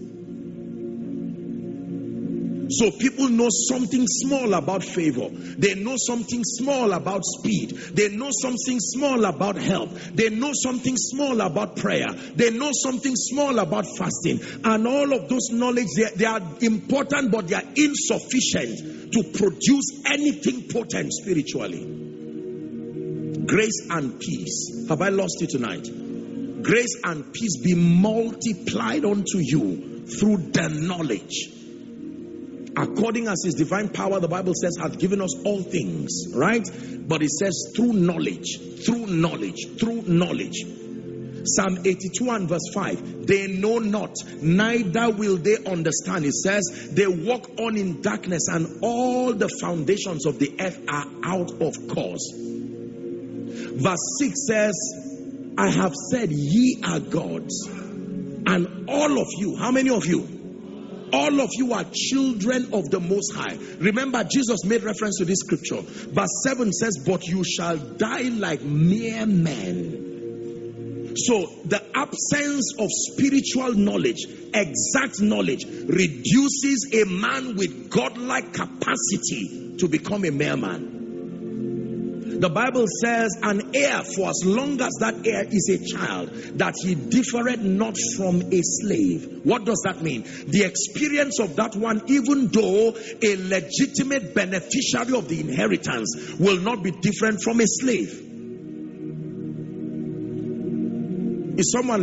So people know something small about favor. They know something small about speed. They know something small about help. They know something small about prayer. They know something small about fasting. And all of those knowledge, they, they are important, but they are insufficient to produce anything potent spiritually. Grace and peace. Have I lost you tonight? Grace and peace be multiplied unto you through the knowledge, according as his divine power, the Bible says, hath given us all things, right? But it says through knowledge, through knowledge, through knowledge. Psalm eighty-two and verse five, they know not, neither will they understand. It says, they walk on in darkness, and all the foundations of the earth are out of course. Verse six says, I have said, ye are gods, and all of you, how many of you? All of you are children of the Most High. Remember, Jesus made reference to this scripture. Verse seven says, but you shall die like mere men. So the absence of spiritual knowledge, exact knowledge, reduces a man with godlike capacity to become a mere man. The Bible says, an heir, for as long as that heir is a child, that he differeth not from a slave. What does that mean? The experience of that one, even though a legitimate beneficiary of the inheritance, will not be different from a slave. Is someone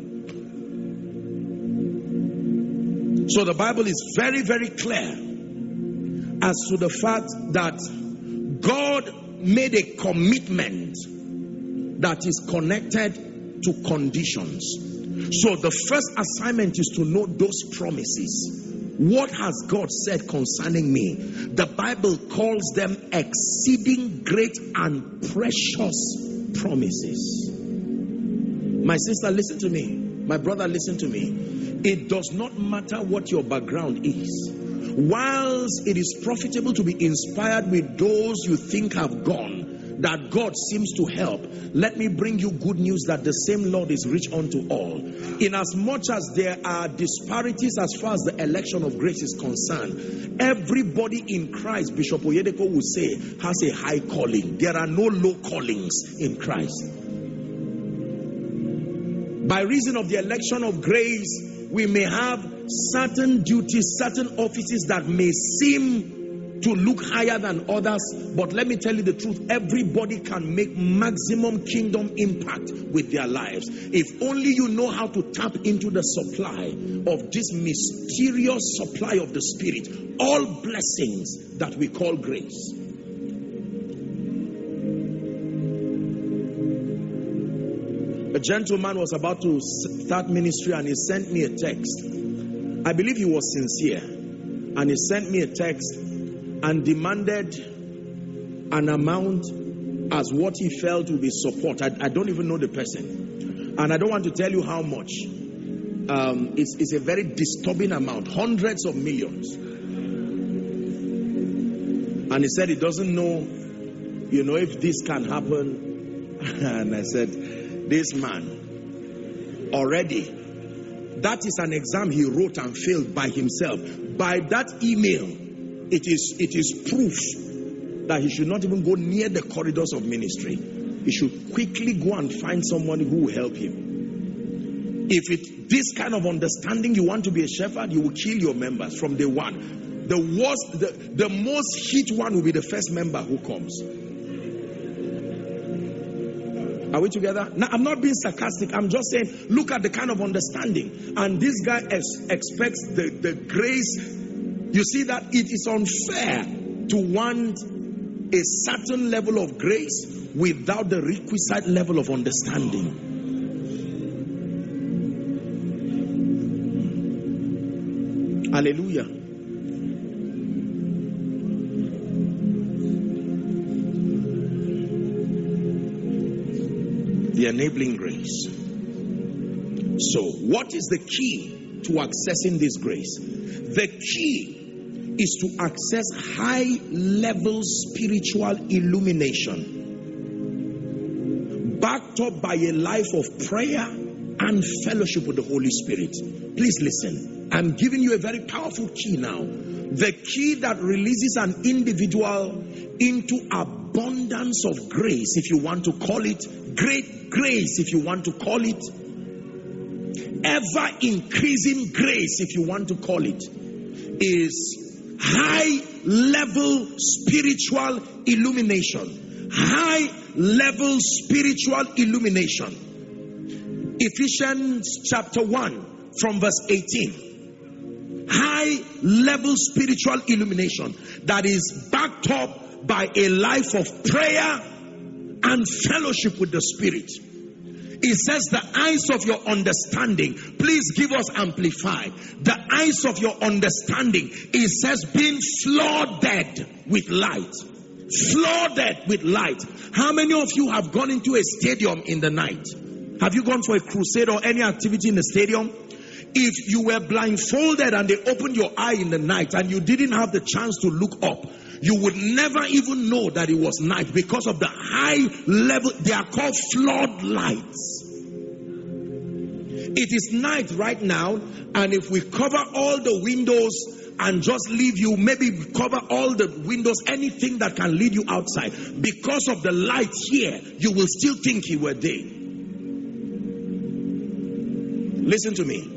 learning? So the Bible is very, very clear as to the fact that God made a commitment that is connected to conditions. So the first assignment is to know those promises. What has God said concerning me? The Bible calls them exceeding great and precious promises. My sister, listen to me. My brother, listen to me. It does not matter what your background is. Whilst it is profitable to be inspired with those you think have gone, that God seems to help, let me bring you good news that the same Lord is rich unto all. In as much as there are disparities as far as the election of grace is concerned, everybody in Christ, Bishop Oyedepo will say, has a high calling. There are no low callings in Christ. By reason of the election of grace, we may have certain duties, certain offices that may seem to look higher than others. But let me tell you the truth, everybody can make maximum kingdom impact with their lives. If only you know how to tap into the supply of this mysterious supply of the Spirit, all blessings that we call grace. A gentleman was about to start ministry and he sent me a text. I believe he was sincere. And he sent me a text and demanded an amount as what he felt would be support. I, I don't even know the person. And I don't want to tell you how much. Um, it's, it's a very disturbing amount. Hundreds of millions. And he said he doesn't know, you know, if this can happen. And I said, this man already, that is an exam he wrote and failed by himself. By that email, it is it is proof that he should not even go near the corridors of ministry. He should quickly go and find somebody who will help him. If it this kind of understanding, you want to be a shepherd, you will kill your members from day one. The worst, the, the most hit one will be the first member who comes. Are we together? Now, I'm not being sarcastic. I'm just saying, look at the kind of understanding. And this guy ex expects the, the grace. You see that it is unfair to want a certain level of grace without the requisite level of understanding. Hallelujah. The enabling grace. So, what is the key to accessing this grace? The key is to access high level spiritual illumination, backed up by a life of prayer and fellowship with the Holy Spirit. Please listen. I'm giving you a very powerful key now. The key that releases an individual into abundance of grace, if you want to call it, great grace, if you want to call it, ever increasing grace, if you want to call it, is high level spiritual illumination. High level spiritual illumination. Ephesians chapter one from verse eighteen. High level spiritual illumination that is backed up by a life of prayer and fellowship with the Spirit. It says the eyes of your understanding. Please give us amplify. The eyes of your understanding. It says being flooded with light. Flooded with light. How many of you have gone into a stadium in the night? Have you gone for a crusade or any activity in the stadium? If you were blindfolded and they opened your eye in the night and you didn't have the chance to look up, you would never even know that it was night because of the high level. They are called floodlights. It is night right now, and if we cover all the windows and just leave you, maybe cover all the windows, anything that can lead you outside, because of the light here, you will still think you were there. Listen to me.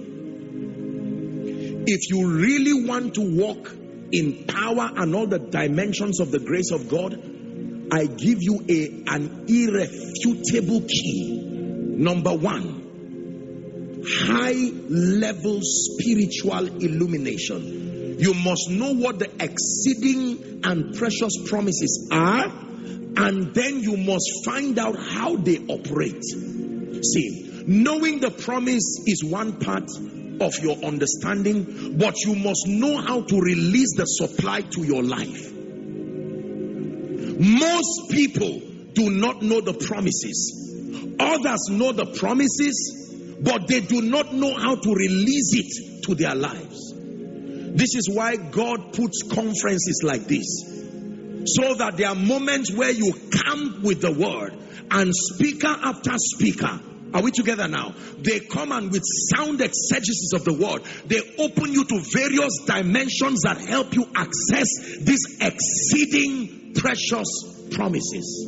If you really want to walk in power and all the dimensions of the grace of God, I give you a, an irrefutable key. Number one, high level spiritual illumination. You must know what the exceeding and precious promises are, and then you must find out how they operate. See, knowing the promise is one part of your understanding, but you must know how to release the supply to your life. Most people do not know the promises. Others know the promises, but they do not know how to release it to their lives. This is why God puts conferences like this, so that there are moments where you come with the word, and speaker after speaker. Are we together now? They come and with sound exegesis of the word, they open you to various dimensions that help you access these exceeding precious promises.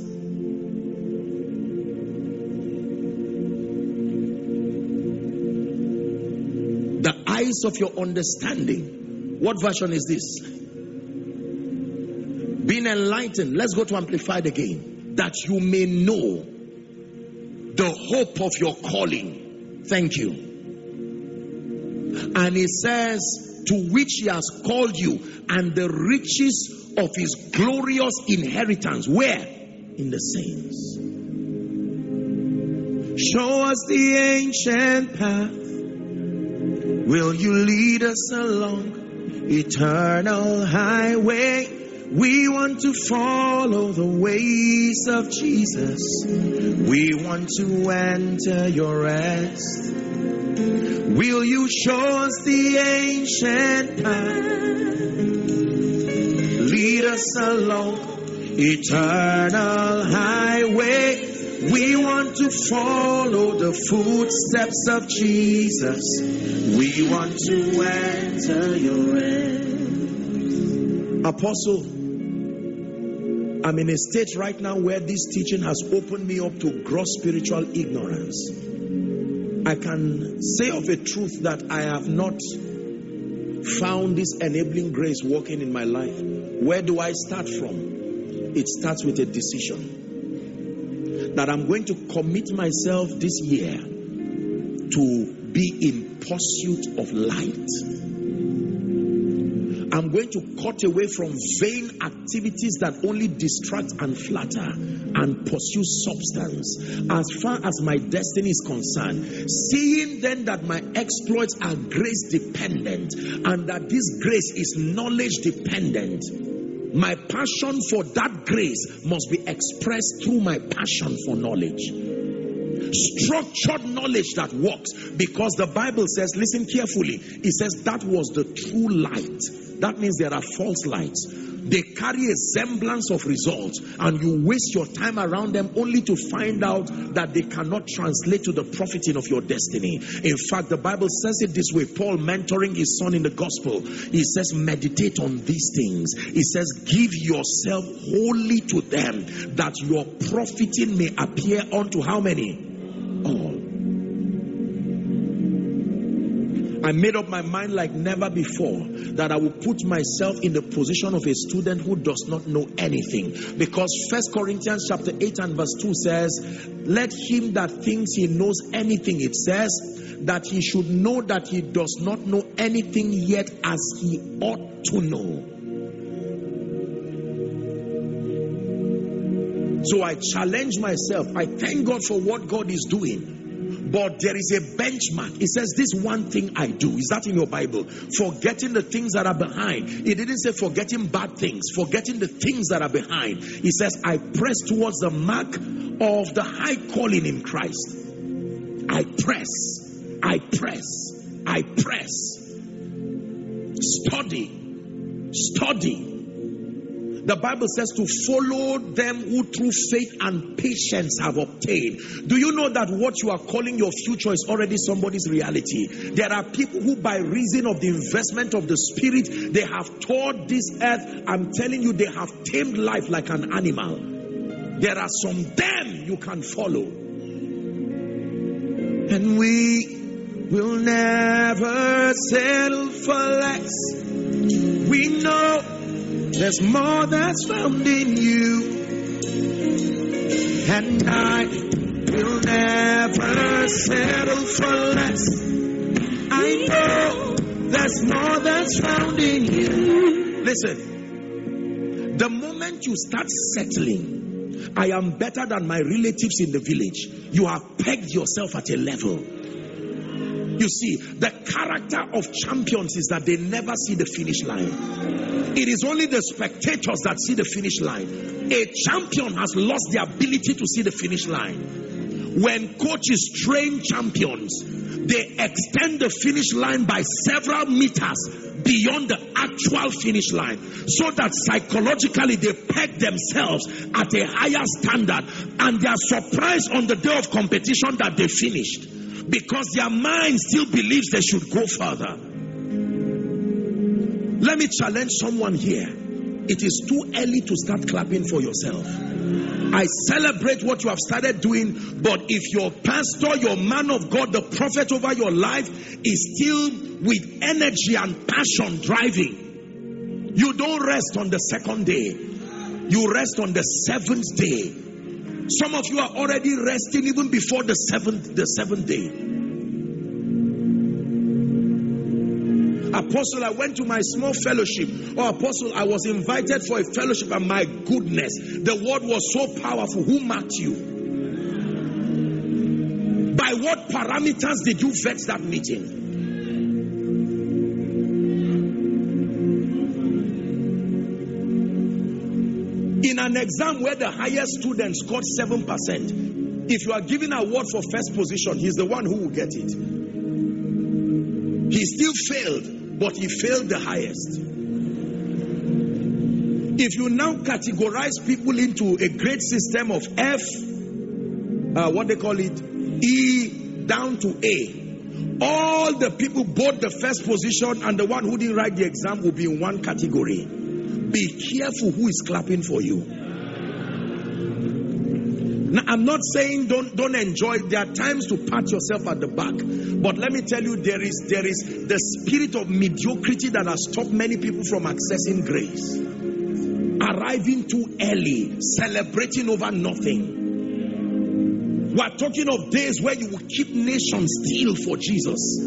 The eyes of your understanding. What version is this? Being enlightened. Let's go to Amplified again. That you may know the hope of your calling. Thank you. And he says, to which he has called you, and the riches of his glorious inheritance. Where? In the saints. Show us the ancient path. Will you lead us along eternal highway? We want to follow the ways of Jesus. We want to enter your rest. Will you show us the ancient path? Lead us along eternal highway. We want to follow the footsteps of Jesus. We want to enter your rest. Apostle, I'm in a state right now where this teaching has opened me up to gross spiritual ignorance. I can say of a truth that I have not found this enabling grace working in my life. Where do I start from? It starts with a decision that I'm going to commit myself this year to be in pursuit of light. I'm going to cut away from vain activities that only distract and flatter and pursue substance as far as my destiny is concerned. Seeing then that my exploits are grace dependent and that this grace is knowledge dependent, my passion for that grace must be expressed through my passion for knowledge. Structured knowledge that works, because the Bible says, listen carefully, it says that was the true light. That means there are false lights. They carry a semblance of results, and you waste your time around them only to find out that they cannot translate to the profiting of your destiny. In fact, the Bible says it this way. Paul, mentoring his son in the gospel, he says, meditate on these things. He says, give yourself wholly to them, that your profiting may appear unto how many? All. I made up my mind like never before that I will put myself in the position of a student who does not know anything. Because First Corinthians chapter eight and verse two says, let him that thinks he knows anything, it says, that he should know that he does not know anything yet as he ought to know. So I challenge myself. I thank God for what God is doing. But there is a benchmark. It says this one thing I do. Is that in your Bible? Forgetting the things that are behind. It didn't say forgetting bad things. Forgetting the things that are behind. It says I press towards the mark of the high calling in Christ. I press. I press. I press. Study. Study. The Bible says to follow them who through faith and patience have obtained. Do you know that what you are calling your future is already somebody's reality? There are people who, by reason of the investment of the Spirit, they have toured this earth. I'm telling you, they have tamed life like an animal. There are some them you can follow. And we will never settle for less. We know there's more that's found in you, and I will never settle for less. I know there's more that's found in you. Listen, the moment you start settling, I am better than my relatives in the village, you have pegged yourself at a level. You see, the character of champions is that they never see the finish line. It is only the spectators that see the finish line. A champion has lost the ability to see the finish line. When coaches train champions, they extend the finish line by several meters beyond the actual finish line, so that psychologically they peg themselves at a higher standard, and they are surprised on the day of competition that they finished, because their mind still believes they should go further. Let me challenge someone here. It is too early to start clapping for yourself. I celebrate what you have started doing, but if your pastor, your man of God, the prophet over your life is still with energy and passion driving, you don't rest on the second day. You rest on the seventh day. Some of you are already resting even before the seventh, the seventh day. Apostle, I went to my small fellowship. Or Apostle, I was invited for a fellowship, and my goodness, the word was so powerful. Who marked you? By what parameters did you vet that meeting? In an exam where the highest student scored seven percent, if you are given an award for first position, he's the one who will get it. He still failed, but he failed the highest. If you now categorize people into a grade system of F, uh, what they call it, E down to A, all the people, both the first position and the one who didn't write the exam, will be in one category. Be careful who is clapping for you. Now, I'm not saying don't don't enjoy. There are times to pat yourself at the back, but let me tell you, there is there is the spirit of mediocrity that has stopped many people from accessing grace. Arriving too early, celebrating over nothing. We are talking of days where you will keep nations still for Jesus.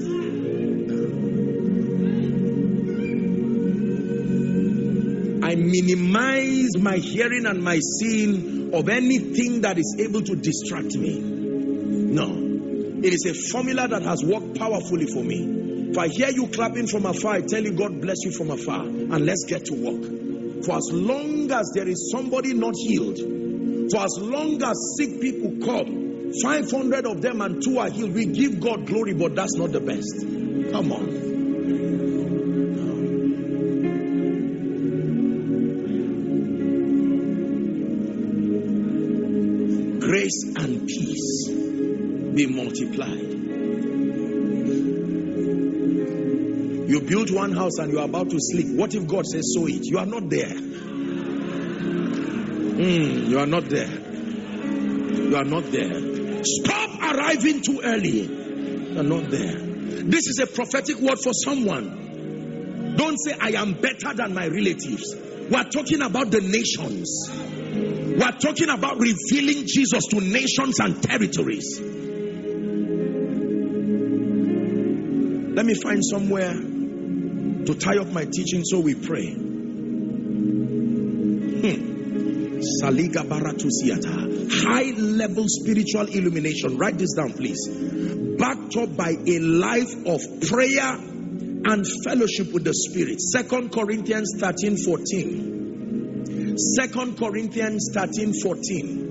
I minimize my hearing and my seeing of anything that is able to distract me. No. It is a formula that has worked powerfully for me. If I hear you clapping from afar, I tell you, God bless you from afar, and let's get to work. For as long as there is somebody not healed, for as long as sick people come, five hundred of them and two are healed, we give God glory, but that's not the best. Come on. Grace and peace be multiplied. You built one house and you are about to sleep. What if God says sow it? You are not there. Mm, you are not there. You are not there. Stop arriving too early. You are not there. This is a prophetic word for someone. Don't say I am better than my relatives. We are talking about the nations. We are talking about revealing Jesus to nations and territories. Let me find somewhere to tie up my teaching so we pray. Hmm. Saliga Baratusiata. High level spiritual illumination. Write this down, please. Backed up by a life of prayer and fellowship with the Spirit. Second Corinthians thirteen fourteen. Second Corinthians thirteen fourteen.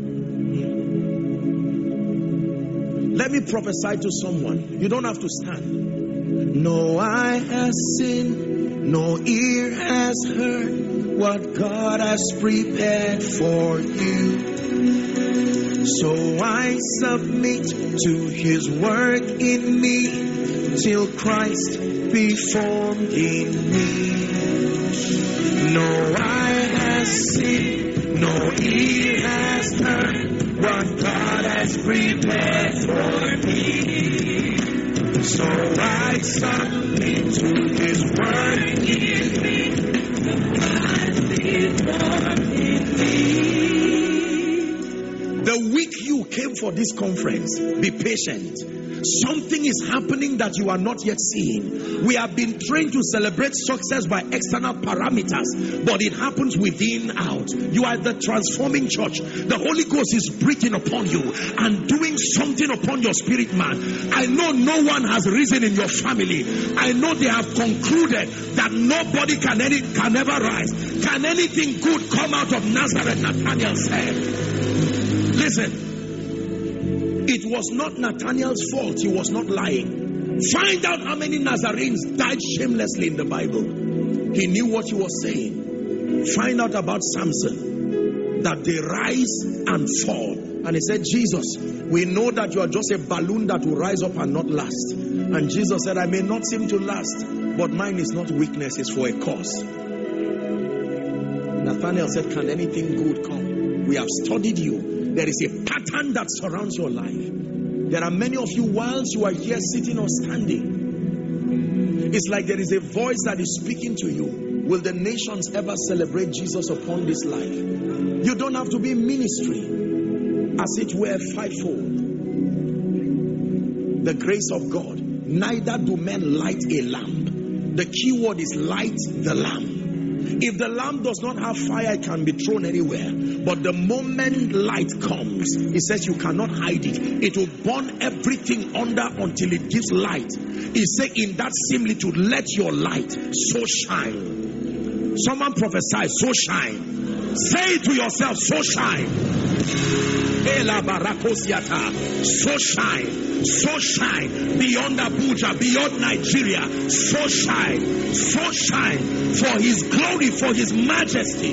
Let me prophesy to someone. You don't have to stand. No eye has seen, no ear has heard what God has prepared for you. So I submit to His work in me till Christ be formed in me. No eye has seen, no ear has heard what God has prepared for me. So I submit to His word in me, Christ be formed in me. The week you came for this conference, be patient. Something is happening that you are not yet seeing. We have been trained to celebrate success by external parameters, but it happens within out. You are the transforming church. The Holy Ghost is breathing upon you and doing something upon your spirit, man. I know no one has risen in your family. I know they have concluded that nobody can, any, can ever rise. Can anything good come out of Nazareth? Nathanael said. Listen. It was not Nathanael's fault. He was not lying. Find out how many Nazarenes died shamelessly in the Bible. He knew what he was saying. Find out about Samson, that they rise and fall. And he said, Jesus, we know that you are just a balloon that will rise up and not last. And Jesus said, I may not seem to last, but mine is not weakness, it's for a cause. Nathanael said, can anything good come? We have studied you. There is a pattern that surrounds your life. There are many of you, whilst you are here sitting or standing, It's like there is a voice that is speaking to you. Will the nations ever celebrate Jesus upon this life? You don't have to be in ministry, as it were fivefold. The grace of God. Neither do men light a lamp. The key word is light the lamp. If the lamp does not have fire, it can be thrown anywhere. But the moment light comes, it says you cannot hide it. It will burn everything under until it gives light. He said in that similitude, let your light so shine. Someone prophesy, so shine. Say it to yourself, so shine. So shine, so shine beyond Abuja, beyond Nigeria. So shine, so shine for his glory, for his majesty.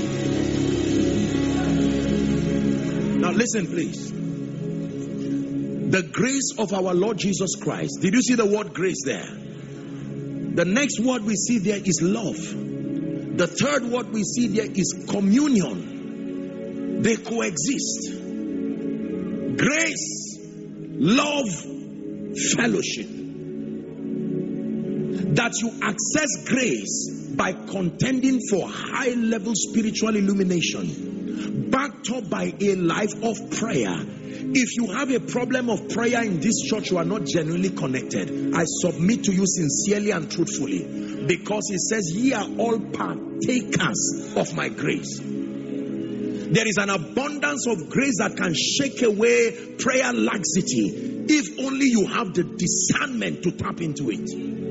Now listen, please. The grace of our Lord Jesus Christ. Did you see the word grace there? The next word we see there is love. The third word we see there is communion. They coexist. Grace, love, fellowship. That you access grace by contending for high level spiritual illumination, backed up by a life of prayer. If you have a problem of prayer in this church, you are not genuinely connected. I submit to you sincerely and truthfully, because it says ye are all partakers of my grace. There is an abundance of grace that can shake away prayer laxity, if only you have the discernment to tap into it.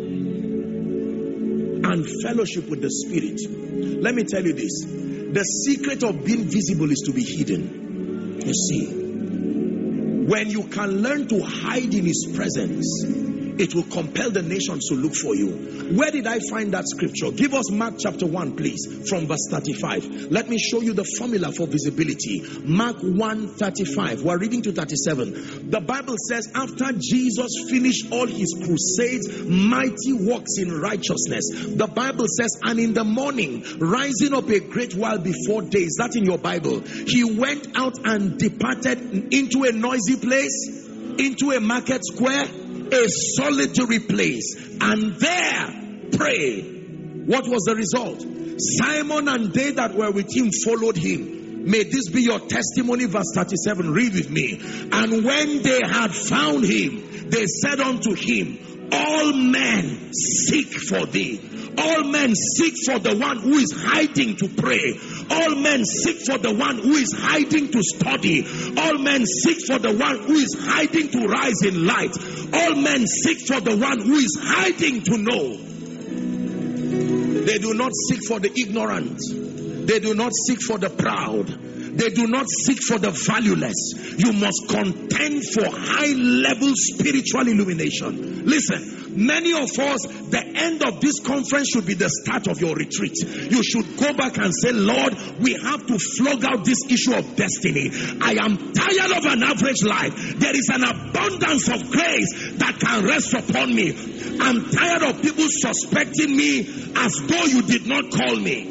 And fellowship with the Spirit. Let me tell you this. The secret of being visible is to be hidden. You see, when you can learn to hide in his presence, it will compel the nations to look for you. Where did I find that scripture? Give us Mark chapter one, please, from verse thirty-five. Let me show you the formula for visibility. Mark one thirty-five. We're reading to thirty-seven. The Bible says, after Jesus finished all his crusades, mighty works in righteousness, the Bible says, and in the morning, rising up a great while before day, is that in your Bible? He went out and departed into a noisy place, into a market square, a solitary place, and there prayed. What was the result? Simon and they that were with him followed him. May this be your testimony. Verse thirty-seven, read with me. And when they had found him, they said unto him, all men seek for thee. All men seek for the one who is hiding to pray. All men seek for the one who is hiding to study. All men seek for the one who is hiding to rise in light. All men seek for the one who is hiding to know. They do not seek for the ignorant. They do not seek for the proud. They do not seek for the valueless. You must contend for high level spiritual illumination. Listen. Many of us, the end of this conference should be the start of your retreat. You should go back and say, Lord, we have to flog out this issue of destiny. I am tired of an average life. There is an abundance of grace that can rest upon me. I'm tired of people suspecting me as though you did not call me.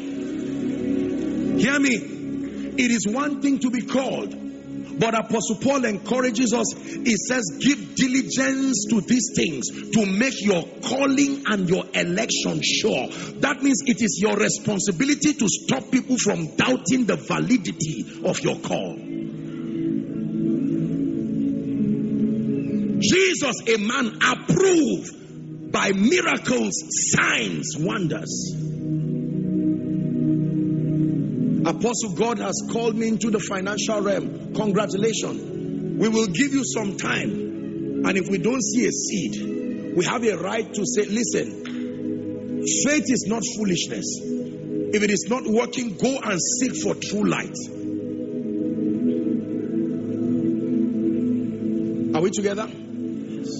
Hear me. It is one thing to be called. But Apostle Paul encourages us. He says, give diligence to these things to make your calling and your election sure. That means it is your responsibility to stop people from doubting the validity of your call. Jesus, a man approved by miracles, signs, wonders. Apostle, God has called me into the financial realm. Congratulations. We will give you some time. And if we don't see a seed, we have a right to say, listen, faith is not foolishness. If it is not working, go and seek for true light. Are we together? Yes.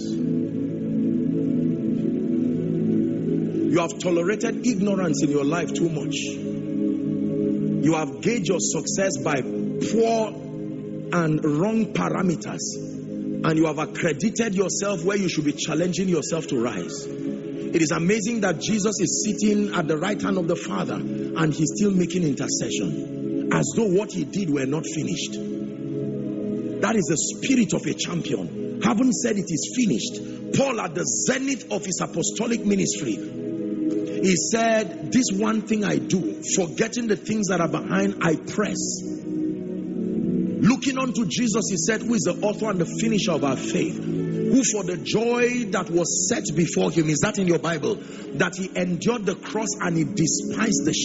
You have tolerated ignorance in your life too much. You have gauged your success by poor and wrong parameters. And you have accredited yourself where you should be challenging yourself to rise. It is amazing that Jesus is sitting at the right hand of the Father and he's still making intercession. As though what he did were not finished. That is the spirit of a champion. Having said it is finished, Paul at the zenith of his apostolic ministry He said, this one thing I do, forgetting the things that are behind, I press. Looking unto Jesus, he said, who is the author and the finisher of our faith, who for the joy that was set before him, is that in your Bible? That he endured the cross and he despised the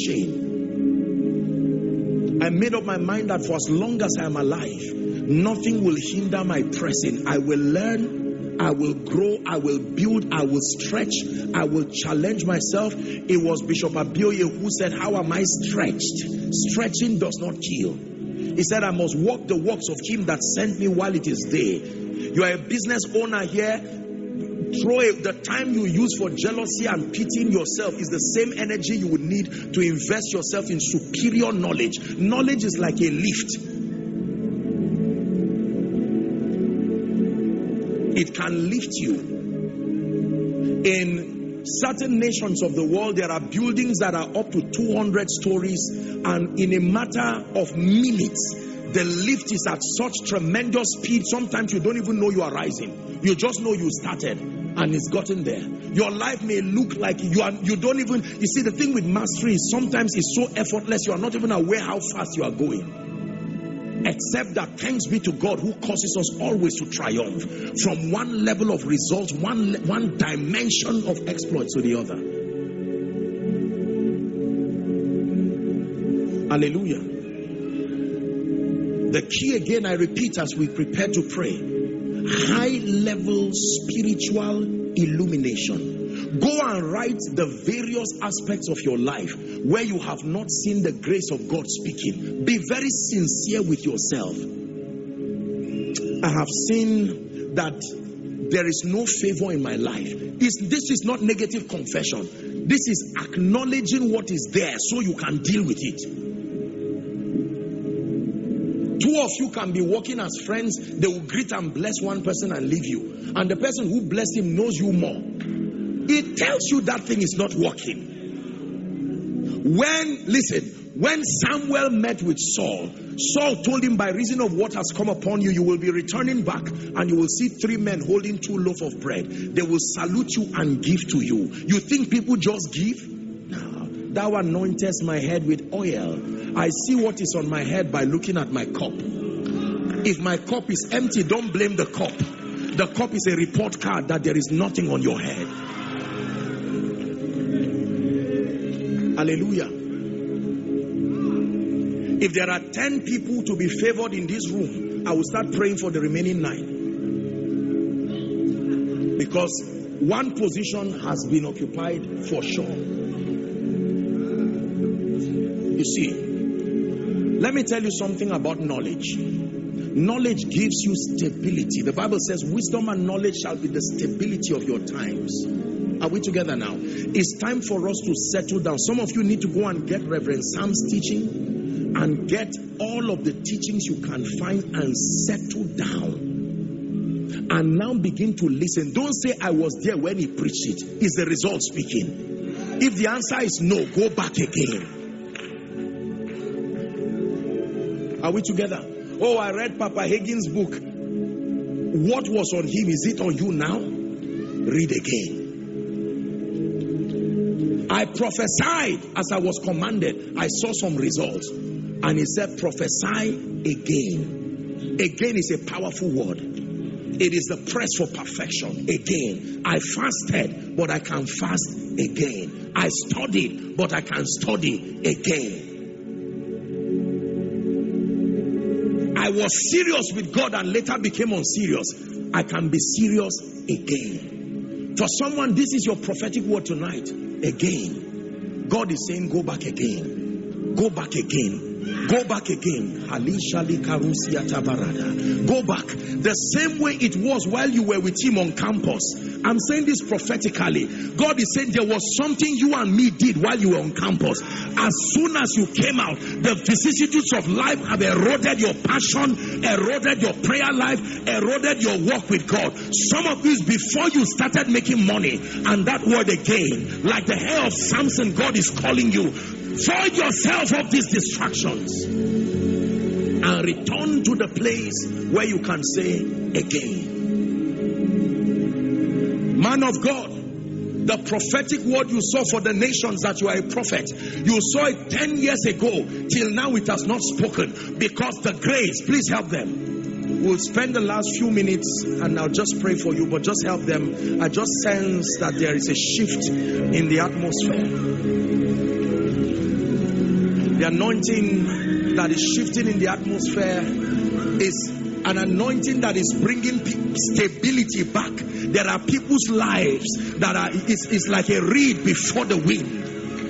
shame. I made up my mind that for as long as I am alive, nothing will hinder my pressing. I will learn, I will grow, I will build, I will stretch, I will challenge myself. It was Bishop Abioye who said, how am I stretched? Stretching does not kill. He said, I must walk the works of him that sent me while it is day. You are a business owner here. Throw it, the time you use for jealousy and pitying yourself is the same energy you would need to invest yourself in superior knowledge. Knowledge is like a lift. It can lift you. In certain nations of the world, there are buildings that are up to two hundred stories, and in a matter of minutes, the lift is at such tremendous speed, sometimes you don't even know you are rising. You just know you started and it's gotten there. Your life may look like you are, you don't even, you see, the thing with mastery is sometimes it's so effortless, you are not even aware how fast you are going. Except that thanks be to God who causes us always to triumph from one level of results, one, one dimension of exploit to the other. Hallelujah. The key again, I repeat as we prepare to pray, high level spiritual illumination. Go and write the various aspects of your life where you have not seen the grace of God speaking. Be very sincere with yourself. I have seen that there is no favor in my life. It's, this is not negative confession. This is acknowledging what is there so you can deal with it. Two of you can be working as friends. They will greet and bless one person and leave you. And the person who blessed him knows you more. It tells you that thing is not working. When, listen, when Samuel met with Saul, Saul told him, by reason of what has come upon you, you will be returning back and you will see three men holding two loaves of bread. They will salute you and give to you. You think people just give? No. Thou anointest my head with oil. I see what is on my head by looking at my cup. If my cup is empty, don't blame the cup. The cup is a report card that there is nothing on your head. Hallelujah. If there are ten people to be favored in this room, I will start praying for the remaining nine. Because one position has been occupied for sure. You see, let me tell you something about knowledge. Knowledge gives you stability. The Bible says wisdom and knowledge shall be the stability of your times. Are we together now? It's time for us to settle down. Some of you need to go and get Reverend Sam's teaching and get all of the teachings you can find and settle down. And now begin to listen. Don't say, I was there when he preached it. Is the result speaking? If the answer is no, go back again. Are we together? Oh, I read Papa Hagin's book. What was on him? Is it on you now? Read again. I prophesied as I was commanded. I saw some results. And he said, prophesy again. Again is a powerful word. It is the press for perfection. Again. I fasted, but I can fast again. I studied, but I can study again. I was serious with God and later became unserious. I can be serious again. For someone, this is your prophetic word tonight. Again. God is saying, go back again. Go back again. Go back again. Go back. The same way it was while you were with him on campus. I'm saying this prophetically. God is saying there was something you and me did while you were on campus. As soon as you came out, the vicissitudes of life have eroded your passion, eroded your prayer life, eroded your walk with God. Some of this before you started making money. And that word again, like the hair of Samson, God is calling you. Void yourself of these distractions and return to the place where you can say again. Man of God, The prophetic word you saw for the nations that you are a prophet, you saw it ten years ago. Till now it has not spoken. Because the grace, please help them. We'll spend the last few minutes and I'll just pray for you, but just help them. I just sense that there is a shift in the atmosphere. The anointing that is shifting in the atmosphere is an anointing that is bringing stability back. There are people's lives that are, it's, it's like a reed before the wind.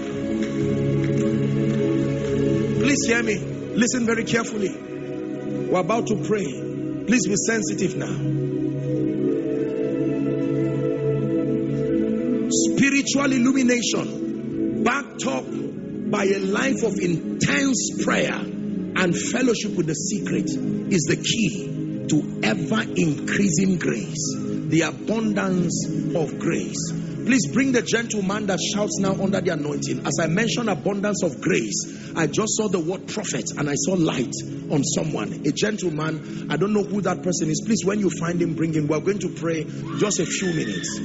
Please hear me. Listen very carefully. We're about to pray. Please be sensitive now. Spiritual illumination backed up by a life of intense prayer and fellowship with the secret is the key to ever increasing grace, the abundance of grace. Please bring the gentleman that shouts now under the anointing. As I mentioned abundance of grace, I just saw the word prophet and I saw light on someone. A gentleman, I don't know who that person is. Please, when you find him, bring him. We're going to pray just a few minutes.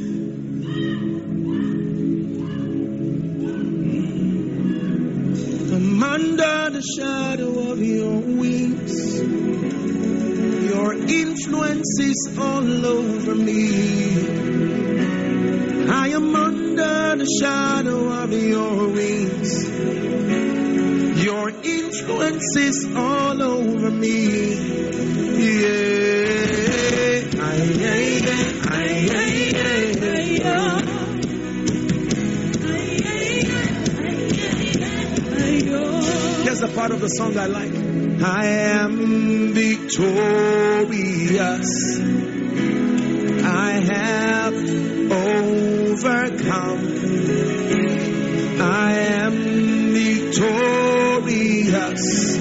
I'm under the shadow of your wings. Your influence is all over me. I am under the shadow of your wings. Your influence is all over me. Yeah. Aye, aye, aye, aye, aye, aye. Here's the part of the song I like. I am victorious. I have overcome. I am victorious.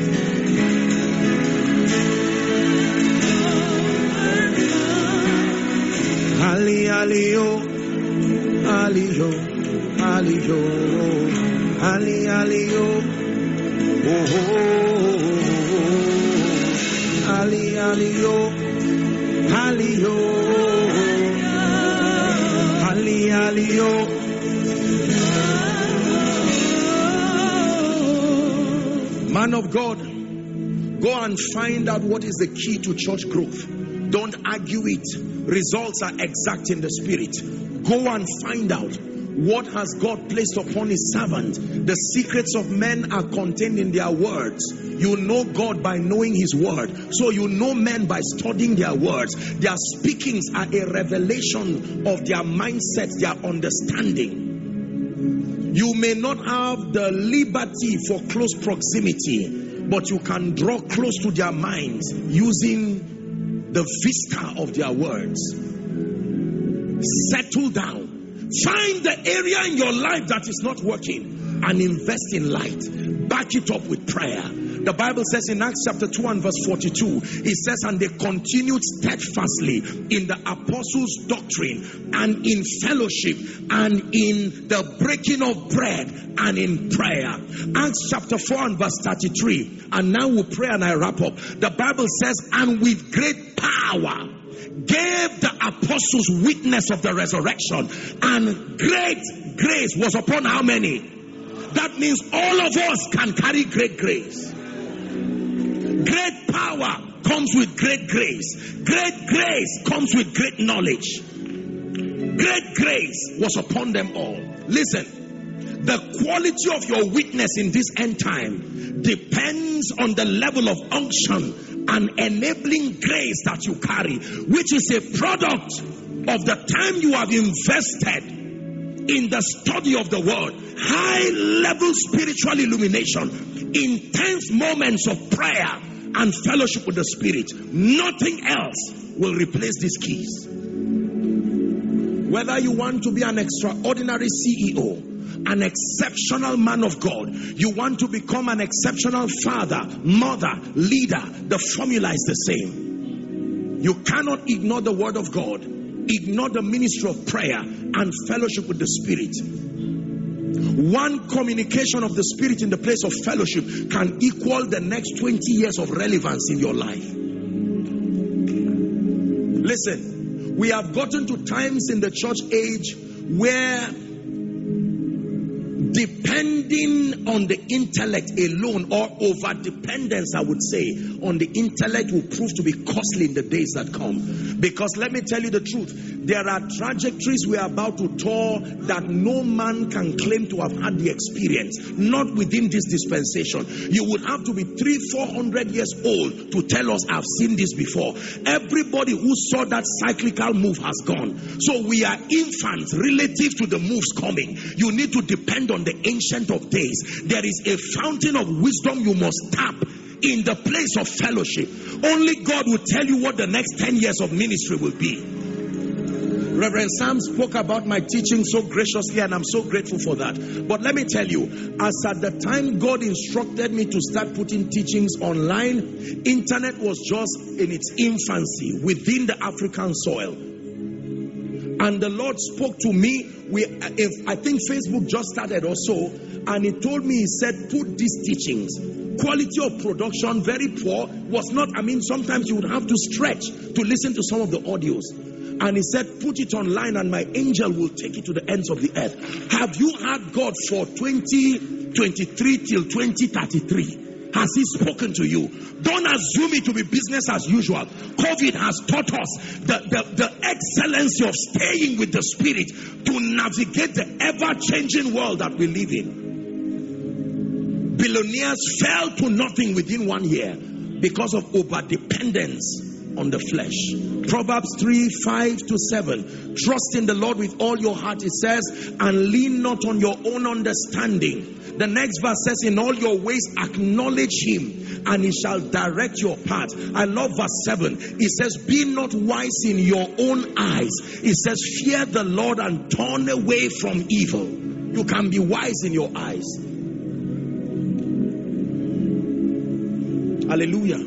Ali, ali, oh, ali, oh, ali, oh, ali, ali, oh, oh, oh, ali, ali, oh, ali, oh. Ali, Ali, oh. Man of God, go and find out what is the key to church growth. Don't argue it. Results are exact in the spirit. Go and find out what has God placed upon his servant. The secrets of men are contained in their words. You know God by knowing his word. So you know men by studying their words. Their speakings are a revelation of their mindset, their understanding. You may not have the liberty for close proximity, but you can draw close to their minds using the vista of their words. Settle down. Find the area in your life that is not working and invest in light. Back it up with prayer. The Bible says in Acts chapter two and verse forty-two, it says, and they continued steadfastly in the apostles' doctrine and in fellowship and in the breaking of bread and in prayer. Acts chapter four and verse thirty-three. And now we'll pray and I wrap up. The Bible says, and with great power gave the apostles witness of the resurrection, and great grace was upon how many? That means all of us can carry great grace. Great power comes with great grace. Great grace comes with great knowledge. Great grace was upon them all. Listen, the quality of your witness in this end time depends on the level of unction and enabling grace that you carry, which is a product of the time you have invested in the study of the word, high level spiritual illumination, intense moments of prayer and fellowship with the Spirit. Nothing else will replace these keys. Whether you want to be an extraordinary C E O, an exceptional man of God, you want to become an exceptional father, mother, leader, the formula is the same. You cannot ignore the word of God, ignore the ministry of prayer and fellowship with the Spirit. One communication of the Spirit in the place of fellowship can equal the next twenty years of relevance in your life. Listen, we have gotten to times in the church age where depending on the intellect alone, or over dependence, I would say, on the intellect will prove to be costly in the days that come. Because let me tell you the truth, there are trajectories we are about to tour that no man can claim to have had the experience, not within this dispensation. You would have to be three, four hundred years old to tell us, I've seen this before. Everybody who saw that cyclical move has gone. So we are infants relative to the moves coming. You need to depend on the Ancient of Days. There is a fountain of wisdom you must tap in the place of fellowship. Only God will tell you what the next ten years of ministry will be. Reverend Sam spoke about my teaching so graciously, and I'm so grateful for that. But let me tell you, as at the time God instructed me to start putting teachings online, internet was just in its infancy within the African soil. And the Lord spoke to me. We, if I think Facebook just started or so, and He told me, He said, put these teachings. Quality of production very poor. Was not. I mean, sometimes you would have to stretch to listen to some of the audios. And He said, put it online, and my angel will take it to the ends of the earth. Have you had God for twenty twenty-three till twenty thirty-three? Has He spoken to you? Don't assume it to be business as usual. COVID has taught us the, the, the excellency of staying with the Spirit to navigate the ever-changing world that we live in. Billionaires fell to nothing within one year because of over-dependence on the flesh. Proverbs three, five to seven. Trust in the Lord with all your heart, it says, and lean not on your own understanding. The next verse says, in all your ways acknowledge Him, and He shall direct your path. I love verse seven. It says, be not wise in your own eyes. It says, fear the Lord and turn away from evil. You can be wise in your eyes. Hallelujah.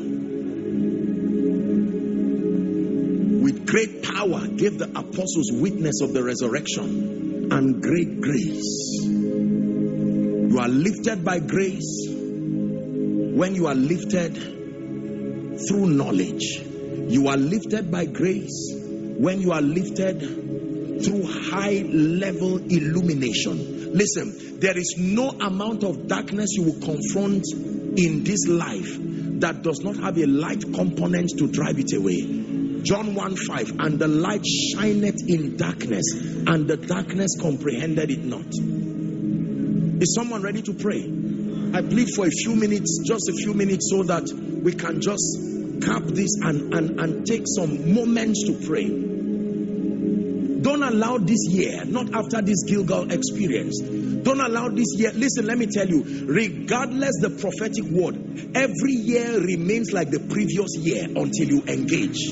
With great power gave the apostles witness of the resurrection, and great grace. You are lifted by grace when you are lifted through knowledge. You are lifted by grace when you are lifted through high level illumination. Listen, there is no amount of darkness you will confront in this life that does not have a light component to drive it away. John one five, and the light shineth in darkness, and the darkness comprehended it not. Is someone ready to pray? I plead for a few minutes, just a few minutes, so that we can just cap this and, and, and take some moments to pray. Don't allow this year, not after this Gilgal experience, don't allow this year. Listen, let me tell you, regardless the prophetic word, every year remains like the previous year until you engage.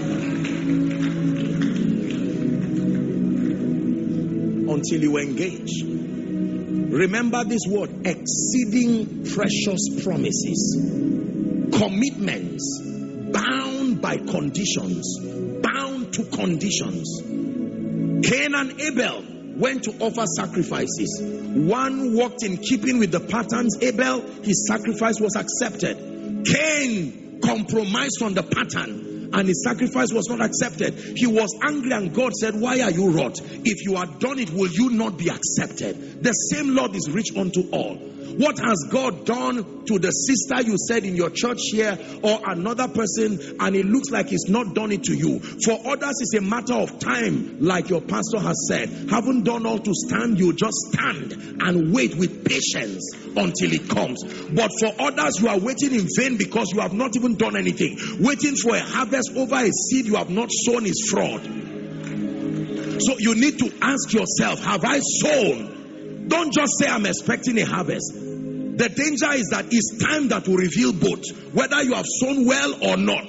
Until you engage. Remember this word, exceeding precious promises, commitments, bound by conditions, bound to conditions. Cain and Abel went to offer sacrifices. One walked in keeping with the patterns. Abel, his sacrifice was accepted. Cain compromised on the pattern, and his sacrifice was not accepted. He was angry, and God said, why are you wroth? If you had done it, will you not be accepted? The same Lord is rich unto all. What has God done to the sister you said in your church here, or another person, and it looks like He's not done it to you? For others, it's a matter of time, like your pastor has said. Haven't done all to stand, you just stand and wait with patience until it comes. But for others, you are waiting in vain because you have not even done anything. Waiting for a harvest over a seed you have not sown is fraud. So you need to ask yourself, have I sown? Don't just say I'm expecting a harvest. The danger is that it's time that will reveal both, whether you have sown well or not.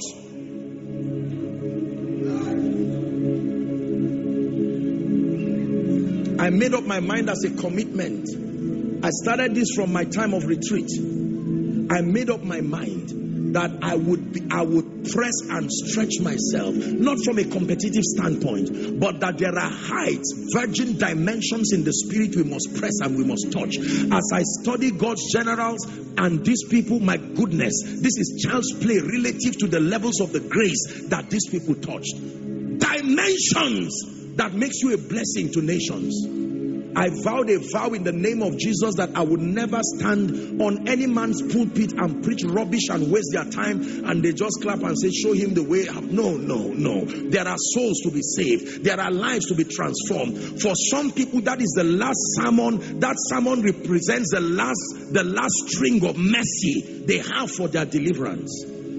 I made up my mind as a commitment. I started this from my time of retreat. I made up my mind that I would be, I would press and stretch myself, not from a competitive standpoint, but that there are heights, virgin dimensions in the spirit we must press and we must touch. As I study God's generals and these people, my goodness, this is child's play relative to the levels of the grace that these people touched. dimensions that makes you a blessing to nations. I vowed a vow in the name of Jesus that I would never stand on any man's pulpit and preach rubbish and waste their time and they just clap and say, show him the way up. No, no, no. There are souls to be saved. There are lives to be transformed. For some people, that is the last sermon. That sermon represents the last, the last string of mercy they have for their deliverance.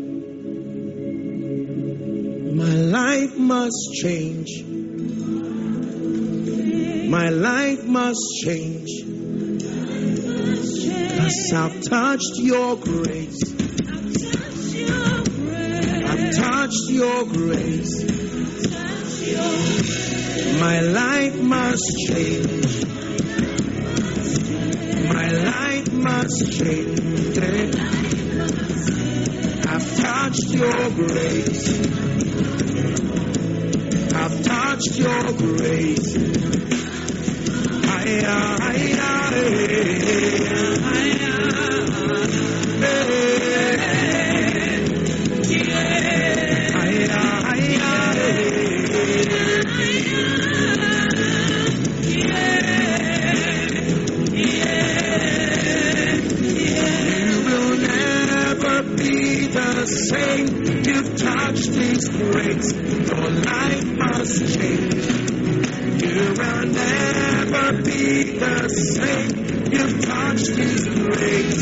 My life must change. My life must change, 'cause I've touched your grace. I've touched your grace. My life must change. My life must change. I've touched your grace. I've touched your grace. Same, you've touched His grace. Your life must change. You will never be the same. You've touched His grace.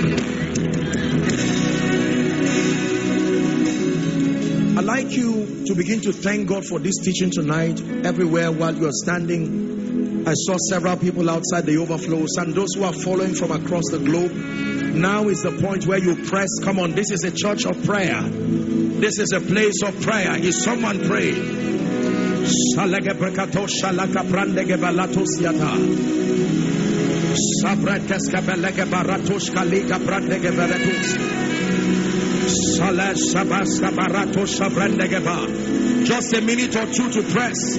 I'd like you to begin to thank God for this teaching tonight. Everywhere while you are standing, I saw several people outside the overflows, and those who are following from across the globe. Now is the point where you press. Come on, this is a church of prayer. This is a place of prayer. Is someone praying? Salege brekato shalaka brandege balatos yata. Sabreteska belege baratos kalika brandege baratos. Salash sabaska baratos sabrandege ba. Just a minute or two to press.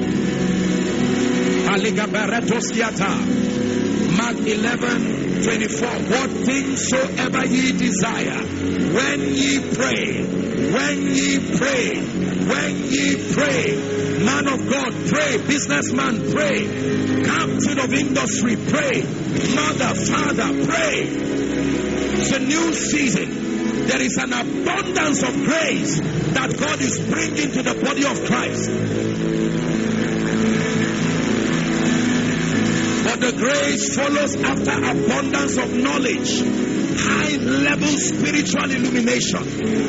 Aliga baratos yata. Mark eleven twenty-four. What things soever ye desire, when ye pray, when ye pray, when ye pray, man of God, pray, businessman, pray, captain of industry, pray, mother, father, pray. It's a new season. There is an abundance of grace that God is bringing to the body of Christ. But the grace follows after abundance of knowledge, high level spiritual illumination.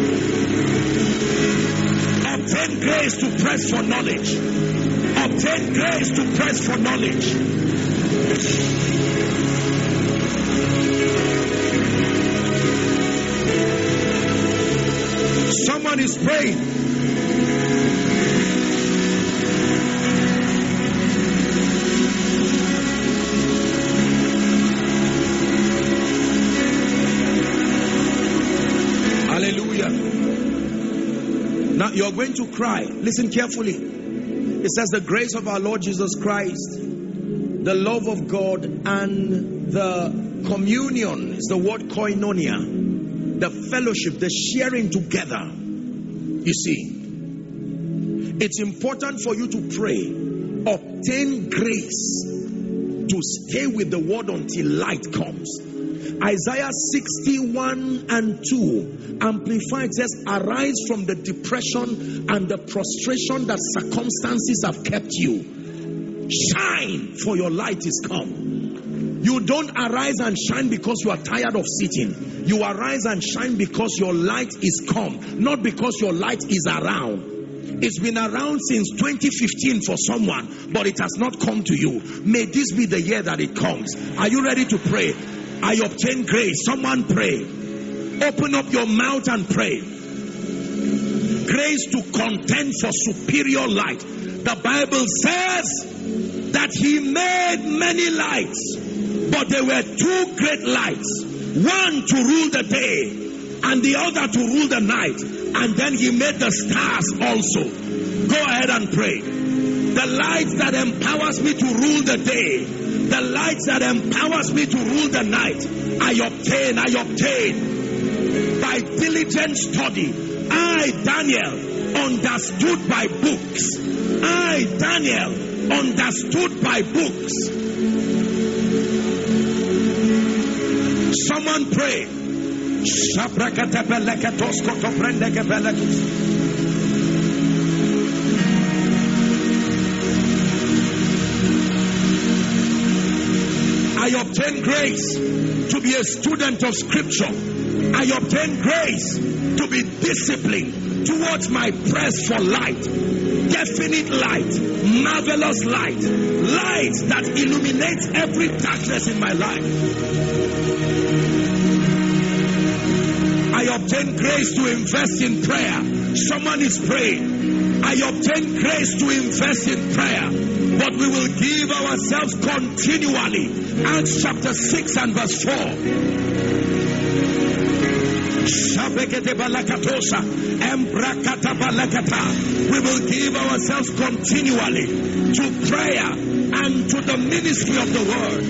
Obtain grace to press for knowledge. Obtain grace to press for knowledge. Someone is praying. Now you're going to cry. Listen carefully. It says the grace of our Lord Jesus Christ, the love of God, and the communion is the word koinonia, the fellowship, the sharing together. You see, it's important for you to pray. Obtain grace to stay with the word until light comes. Isaiah sixty-one and two Amplified says, arise from the depression and the prostration that circumstances have kept you. Shine, for your light is come. You don't arise and shine because you are tired of sitting. You arise and shine because your light is come, not because your light is around. It's been around since twenty fifteen for someone, but it has not come to you. May this be the year that it comes. Are you ready to pray? I obtain grace. Someone pray. Open up your mouth and pray. Grace to contend for superior light. The Bible says that He made many lights, but there were two great lights. One to rule the day and the other to rule the night. And then He made the stars also. Go ahead and pray. The light that empowers me to rule the day, the light that empowers me to rule the night, I obtain, I obtain by diligent study. I, Daniel, understood by books. I, Daniel, understood by books. Someone pray. I obtain grace to be a student of scripture. I obtain grace to be disciplined towards my press for light. Definite light, marvelous light, light that illuminates every darkness in my life. I obtain grace to invest in prayer. Someone is praying. I obtain grace to invest in prayer, but we will give ourselves continually. Acts chapter six and verse four. We will give ourselves continually to prayer and to the ministry of the word.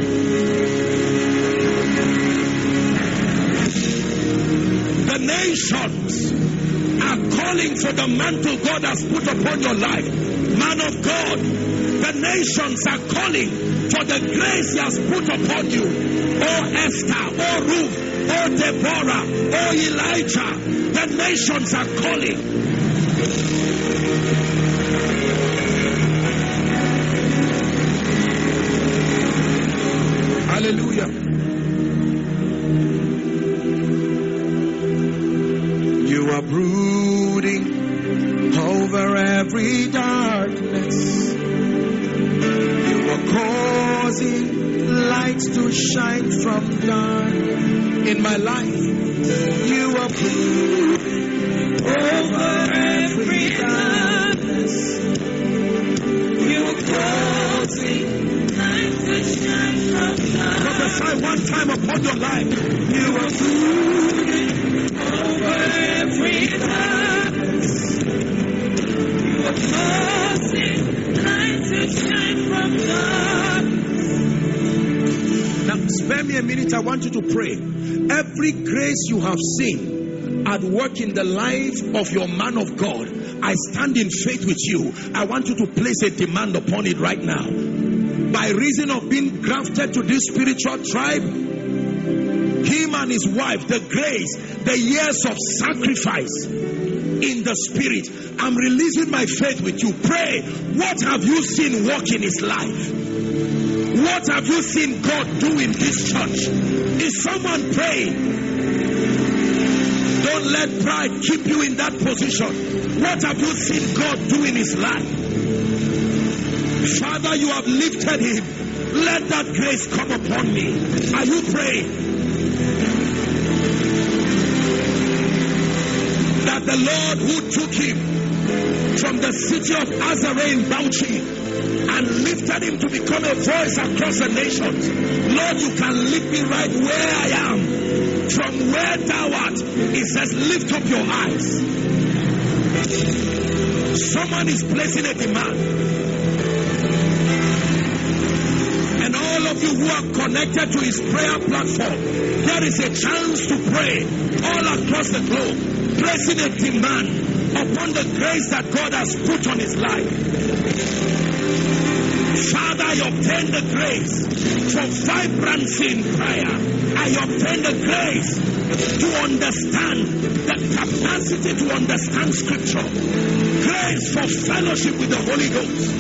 The nations are calling for the mantle God has put upon your life. Man of God, the nations are calling for the grace He has put upon you. Oh Esther, oh Ruth, oh Deborah, oh Elijah, the nations are calling. Hallelujah. You are brooding over every darkness. You are causing light to shine from dark. In my life, you are brooding over every darkness. You are causing light to shine from dark. Prophesy one time upon your life. You are brooding over every darkness. You are causing light to shine from dark. Now, spare me a minute. I want you to pray. Every grace you have seen at work in the life of your man of God, I stand in faith with you. I want you to place a demand upon it right now. By reason of being grafted to this spiritual tribe, him and his wife, the grace, the years of sacrifice in the spirit, I'm releasing my faith with you. Pray. What have you seen work in his life? What have you seen God do in this church? Is someone praying? Don't let pride keep you in that position. What have you seen God do in his life? Father, you have lifted him. Let that grace come upon me. Are you praying? That the Lord who took him from the city of Azareh in Bauchi and lifted him to become a voice across the nations. Lord, you can lift me right where I am. From where thou art, it says, lift up your eyes. Someone is placing a demand. And all of you who are connected to his prayer platform, there is a chance to pray all across the globe, placing a demand upon the grace that God has put on his life. Father, I obtain the grace for vibrancy in prayer. I obtain the grace to understand, the capacity to understand scripture. Grace for fellowship with the Holy Ghost.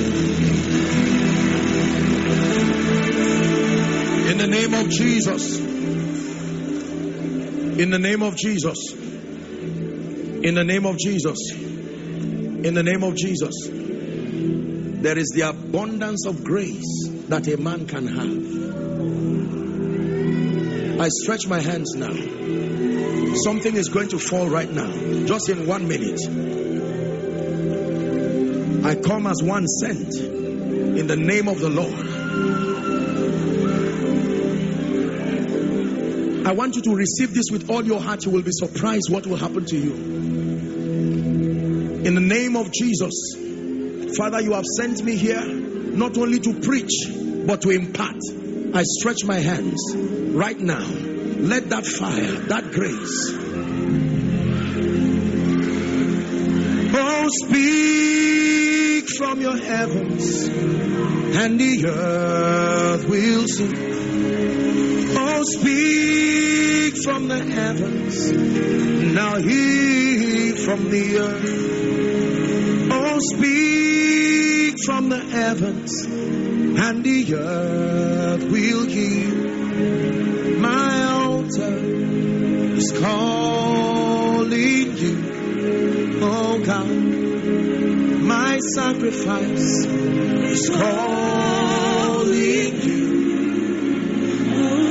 In the name of Jesus. In the name of Jesus. In the name of Jesus. In the name of Jesus. There is the abundance of grace that a man can have. I stretch my hands now. Something is going to fall right now. Just in one minute. I come as one sent in the name of the Lord. I want you to receive this with all your heart. You will be surprised what will happen to you. In the name of Jesus. Father, you have sent me here not only to preach but to impart. I stretch my hands right now. Let that fire, that grace speak from your heavens, and the earth will sing. Oh, speak from the heavens, now hear from the earth. Oh, speak from the heavens, and the earth will hear. My altar is calling you, oh God. My sacrifice is calling you, oh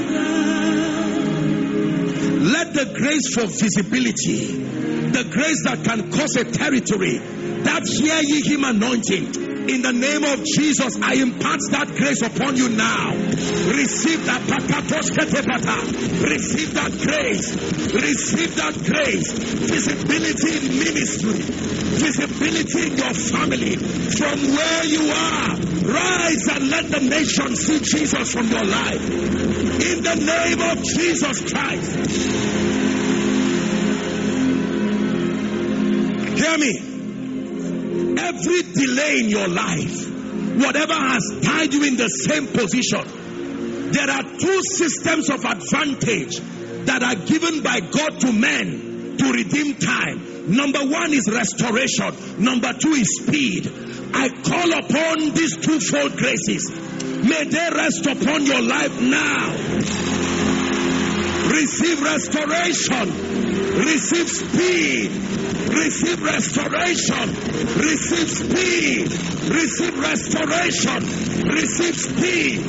God. Let the grace for visibility, the grace that can cause a territory, that hear ye him anointing, in the name of Jesus, I impart that grace upon you now. Receive that. Receive that grace. Receive that grace. Visibility in ministry. Visibility in your family. From where you are, rise and let the nation see Jesus from your life. In the name of Jesus Christ. Hear me. Every delay in your life, whatever has tied you in the same position, there are two systems of advantage that are given by God to men to redeem time. Number one is restoration. Number two is speed. I call upon these twofold graces. May they rest upon your life now. Receive restoration. Receive speed. Receive restoration. Receive speed. Receive restoration. Receive speed.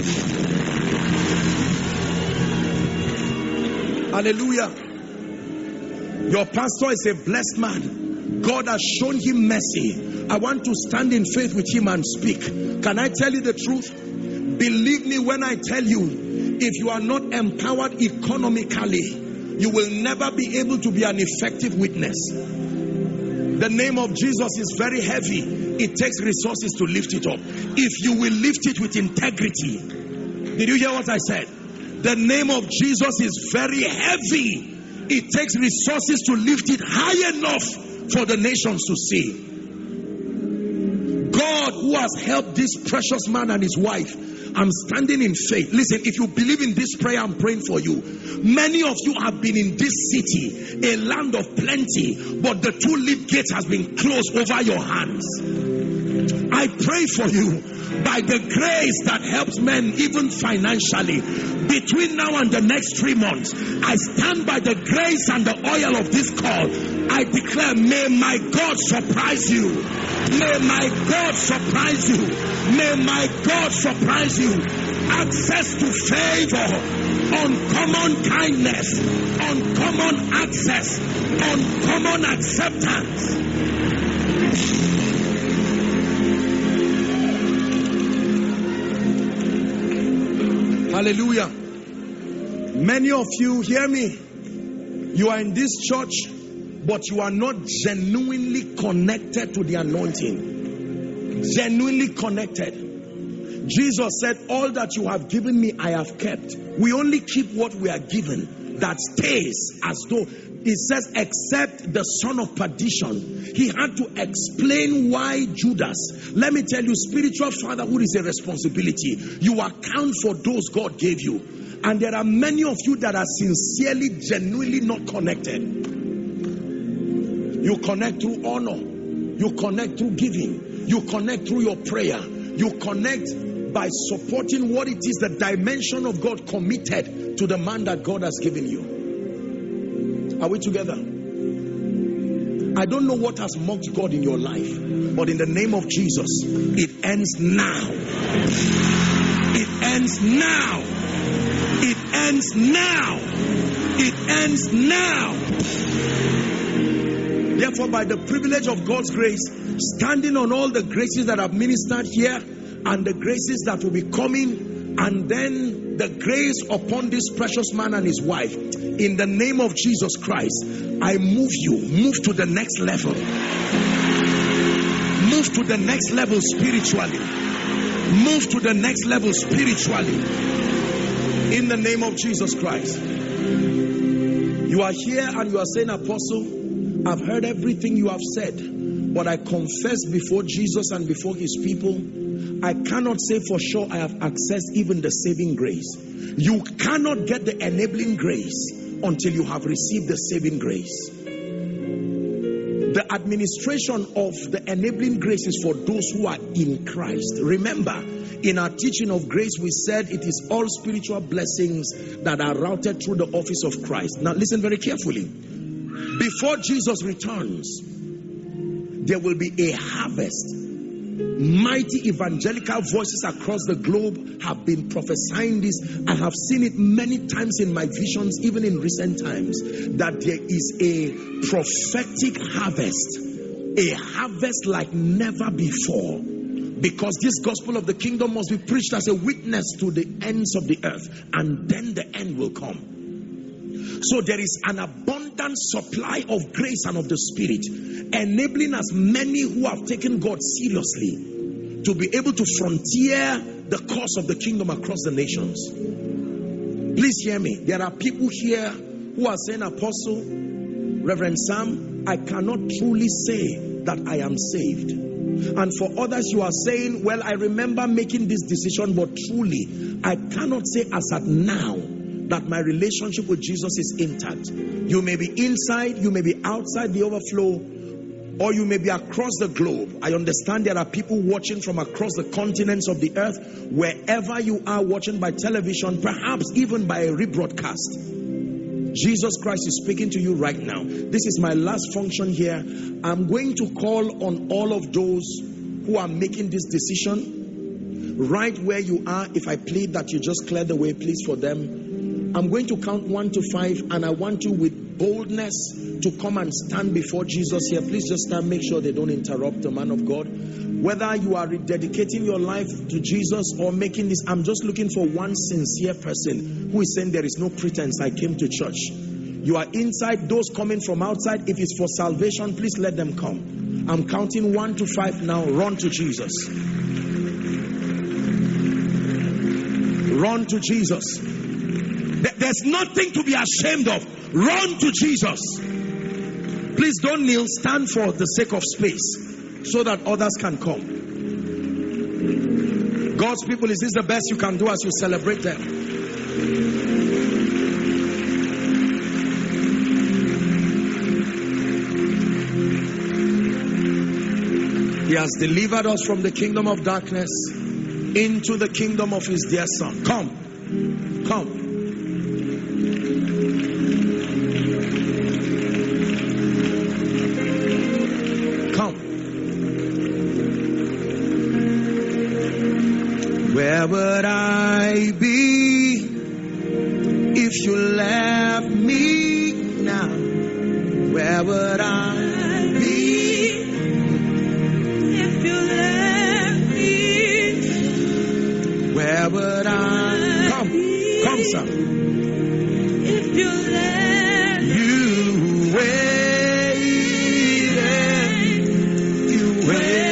Hallelujah. Your pastor is a blessed man. God has shown him mercy. I want to stand in faith with him and speak. Can I tell you the truth? Believe me when I tell you, if you are not empowered economically, you will never be able to be an effective witness. The name of Jesus is very heavy. It takes resources to lift it up. If you will lift it with integrity. Did you hear what I said? The name of Jesus is very heavy. It takes resources to lift it high enough for the nations to see. God, who has helped this precious man and his wife, I'm standing in faith. Listen, if you believe in this prayer, I'm praying for you. Many of you have been in this city, a land of plenty, but the two-leaf gate has been closed over your hands. I pray for you, by the grace that helps men even financially, between now and the next three months, I stand by the grace and the oil of this call. I declare, may my God surprise you. May my God surprise you. May my God surprise you. Access to favor, uncommon kindness, uncommon access, uncommon acceptance. Hallelujah. Many of you, hear me, you are in this church, but you are not genuinely connected to the anointing. Genuinely connected. Jesus said, all that you have given me, I have kept. We only keep what we are given. That stays as though, it says, except the son of perdition. He had to explain why Judas. Let me tell you, spiritual fatherhood is a responsibility. You account for those God gave you. And there are many of you that are sincerely, genuinely not connected. You connect through honor. You connect through giving. You connect through your prayer. You connect by supporting what it is, the dimension of God committed to the man that God has given you. Are we together? I don't know what has mocked God in your life, but in the name of Jesus, it ends now. It ends now. It ends now. It ends now. Therefore, by the privilege of God's grace, standing on all the graces that I've ministered here and the graces that will be coming, and then the grace upon this precious man and his wife, in the name of Jesus Christ, I move you, move to the next level. Move to the next level spiritually. Move to the next level spiritually. In the name of Jesus Christ. You are here and you are saying, Apostle, I've heard everything you have said, but I confess before Jesus and before his people, I cannot say for sure I have accessed even the saving grace. You cannot get the enabling grace until you have received the saving grace. The administration of the enabling grace is for those who are in Christ. Remember, in our teaching of grace, we said it is all spiritual blessings that are routed through the office of Christ. Now listen very carefully. Before Jesus returns, there will be a harvest. Mighty evangelical voices across the globe have been prophesying this. I have seen it many times in my visions, even in recent times, that there is a prophetic harvest, a harvest like never before, because this gospel of the kingdom must be preached as a witness to the ends of the earth, and then the end will come. So there is an abundant supply of grace and of the Spirit, enabling as many who have taken God seriously to be able to frontier the cause of the kingdom across the nations. Please hear me. There are people here who are saying, Apostle, Reverend Sam, I cannot truly say that I am saved. And for others, you are saying, well, I remember making this decision, but truly, I cannot say as at now that my relationship with Jesus is intact. You may be inside, you may be outside the overflow, or you may be across the globe. I understand there are people watching from across the continents of the earth. Wherever you are watching by television, perhaps even by a rebroadcast, Jesus Christ is speaking to you right now. This is my last function here. I'm going to call on all of those who are making this decision right where you are. If I plead that you just clear the way, please, for them. I'm going to count one to five, and I want you with boldness to come and stand before Jesus here. Please just stand, make sure they don't interrupt the man of God. Whether you are rededicating your life to Jesus or making this, I'm just looking for one sincere person who is saying there is no pretense, I came to church. You are inside. Those coming from outside, if it's for salvation, please let them come. I'm counting one to five now. Run to Jesus. Run to Jesus. There's nothing to be ashamed of. Run to Jesus. Please don't kneel. Stand for the sake of space so that others can come. God's people, is this the best you can do as you celebrate them? He has delivered us from the kingdom of darkness into the kingdom of his dear Son. Come. Come. Where would I be if you left me now? Where would I be if you left me? Where would I come? Come, sir. If you left you waited, you waited.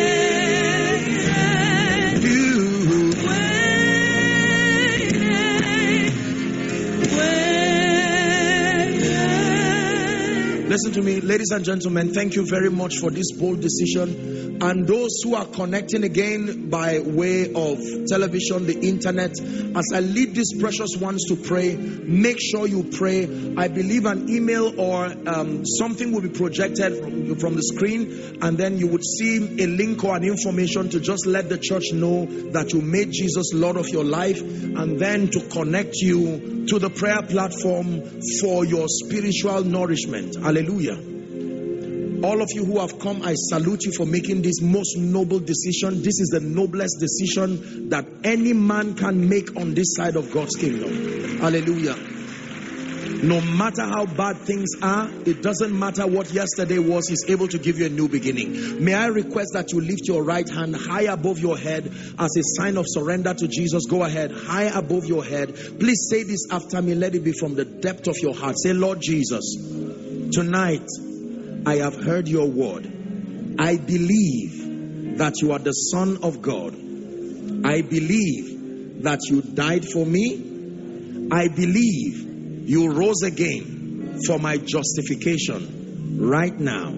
Listen to me, ladies and gentlemen, thank you very much for this bold decision. And those who are connecting again by way of television, the internet, as I lead these precious ones to pray, make sure you pray. I believe an email or um, something will be projected from, from the screen, and then you would see a link or an information to just let the church know that you made Jesus Lord of your life, and then to connect you to the prayer platform for your spiritual nourishment. Hallelujah. All of you who have come, I salute you for making this most noble decision. This is the noblest decision that any man can make on this side of God's kingdom. Hallelujah. No matter how bad things are, it doesn't matter what yesterday was, He's able to give you a new beginning. May I request that you lift your right hand high above your head as a sign of surrender to Jesus. Go ahead, high above your head. Please say this after me. Let it be from the depth of your heart. Say, Lord Jesus, tonight I have heard your word. I believe that you are the Son of God. I believe that you died for me. I believe you rose again for my justification. Right now,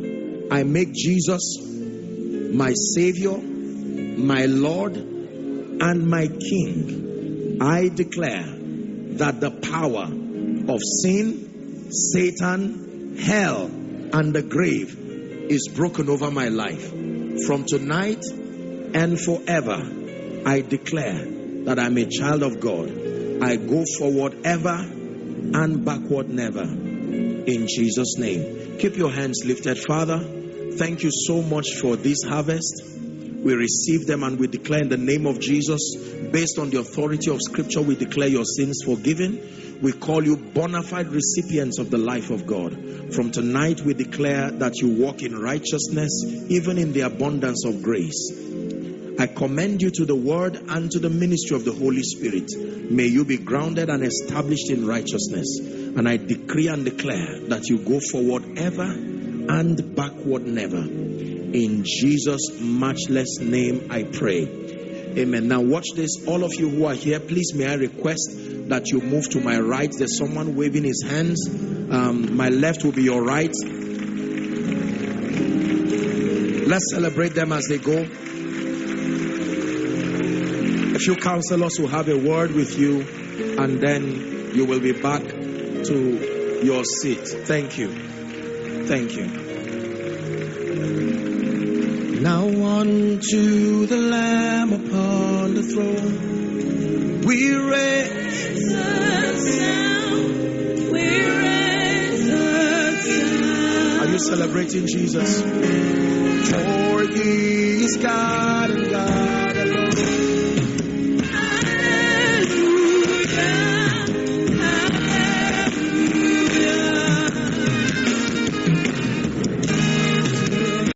I make Jesus my Savior, my Lord, and my King. I declare that the power of sin, Satan, hell, and the grave is broken over my life. From tonight and forever, I declare that I'm a child of God. I go forward ever and backward never. In Jesus' name. Keep your hands lifted. Father, thank you so much for this harvest. We receive them and we declare in the name of Jesus, based on the authority of Scripture, we declare your sins forgiven. We call you bona fide recipients of the life of God. From tonight, we declare that you walk in righteousness, even in the abundance of grace. I commend you to the word and to the ministry of the Holy Spirit. May you be grounded and established in righteousness. And I decree and declare that you go forward ever and backward never. In Jesus' matchless name I pray. Amen. Now watch this. All of you who are here, please may I request that you move to my right. There's someone waving his hands. Um, my left will be your right. Let's celebrate them as they go. A few counselors will have a word with you, and then you will be back to your seat. Thank you. Thank you. Now unto the Lamb upon the throne, we raise the sound, we raise the sound. Are you celebrating Jesus? For he is God and God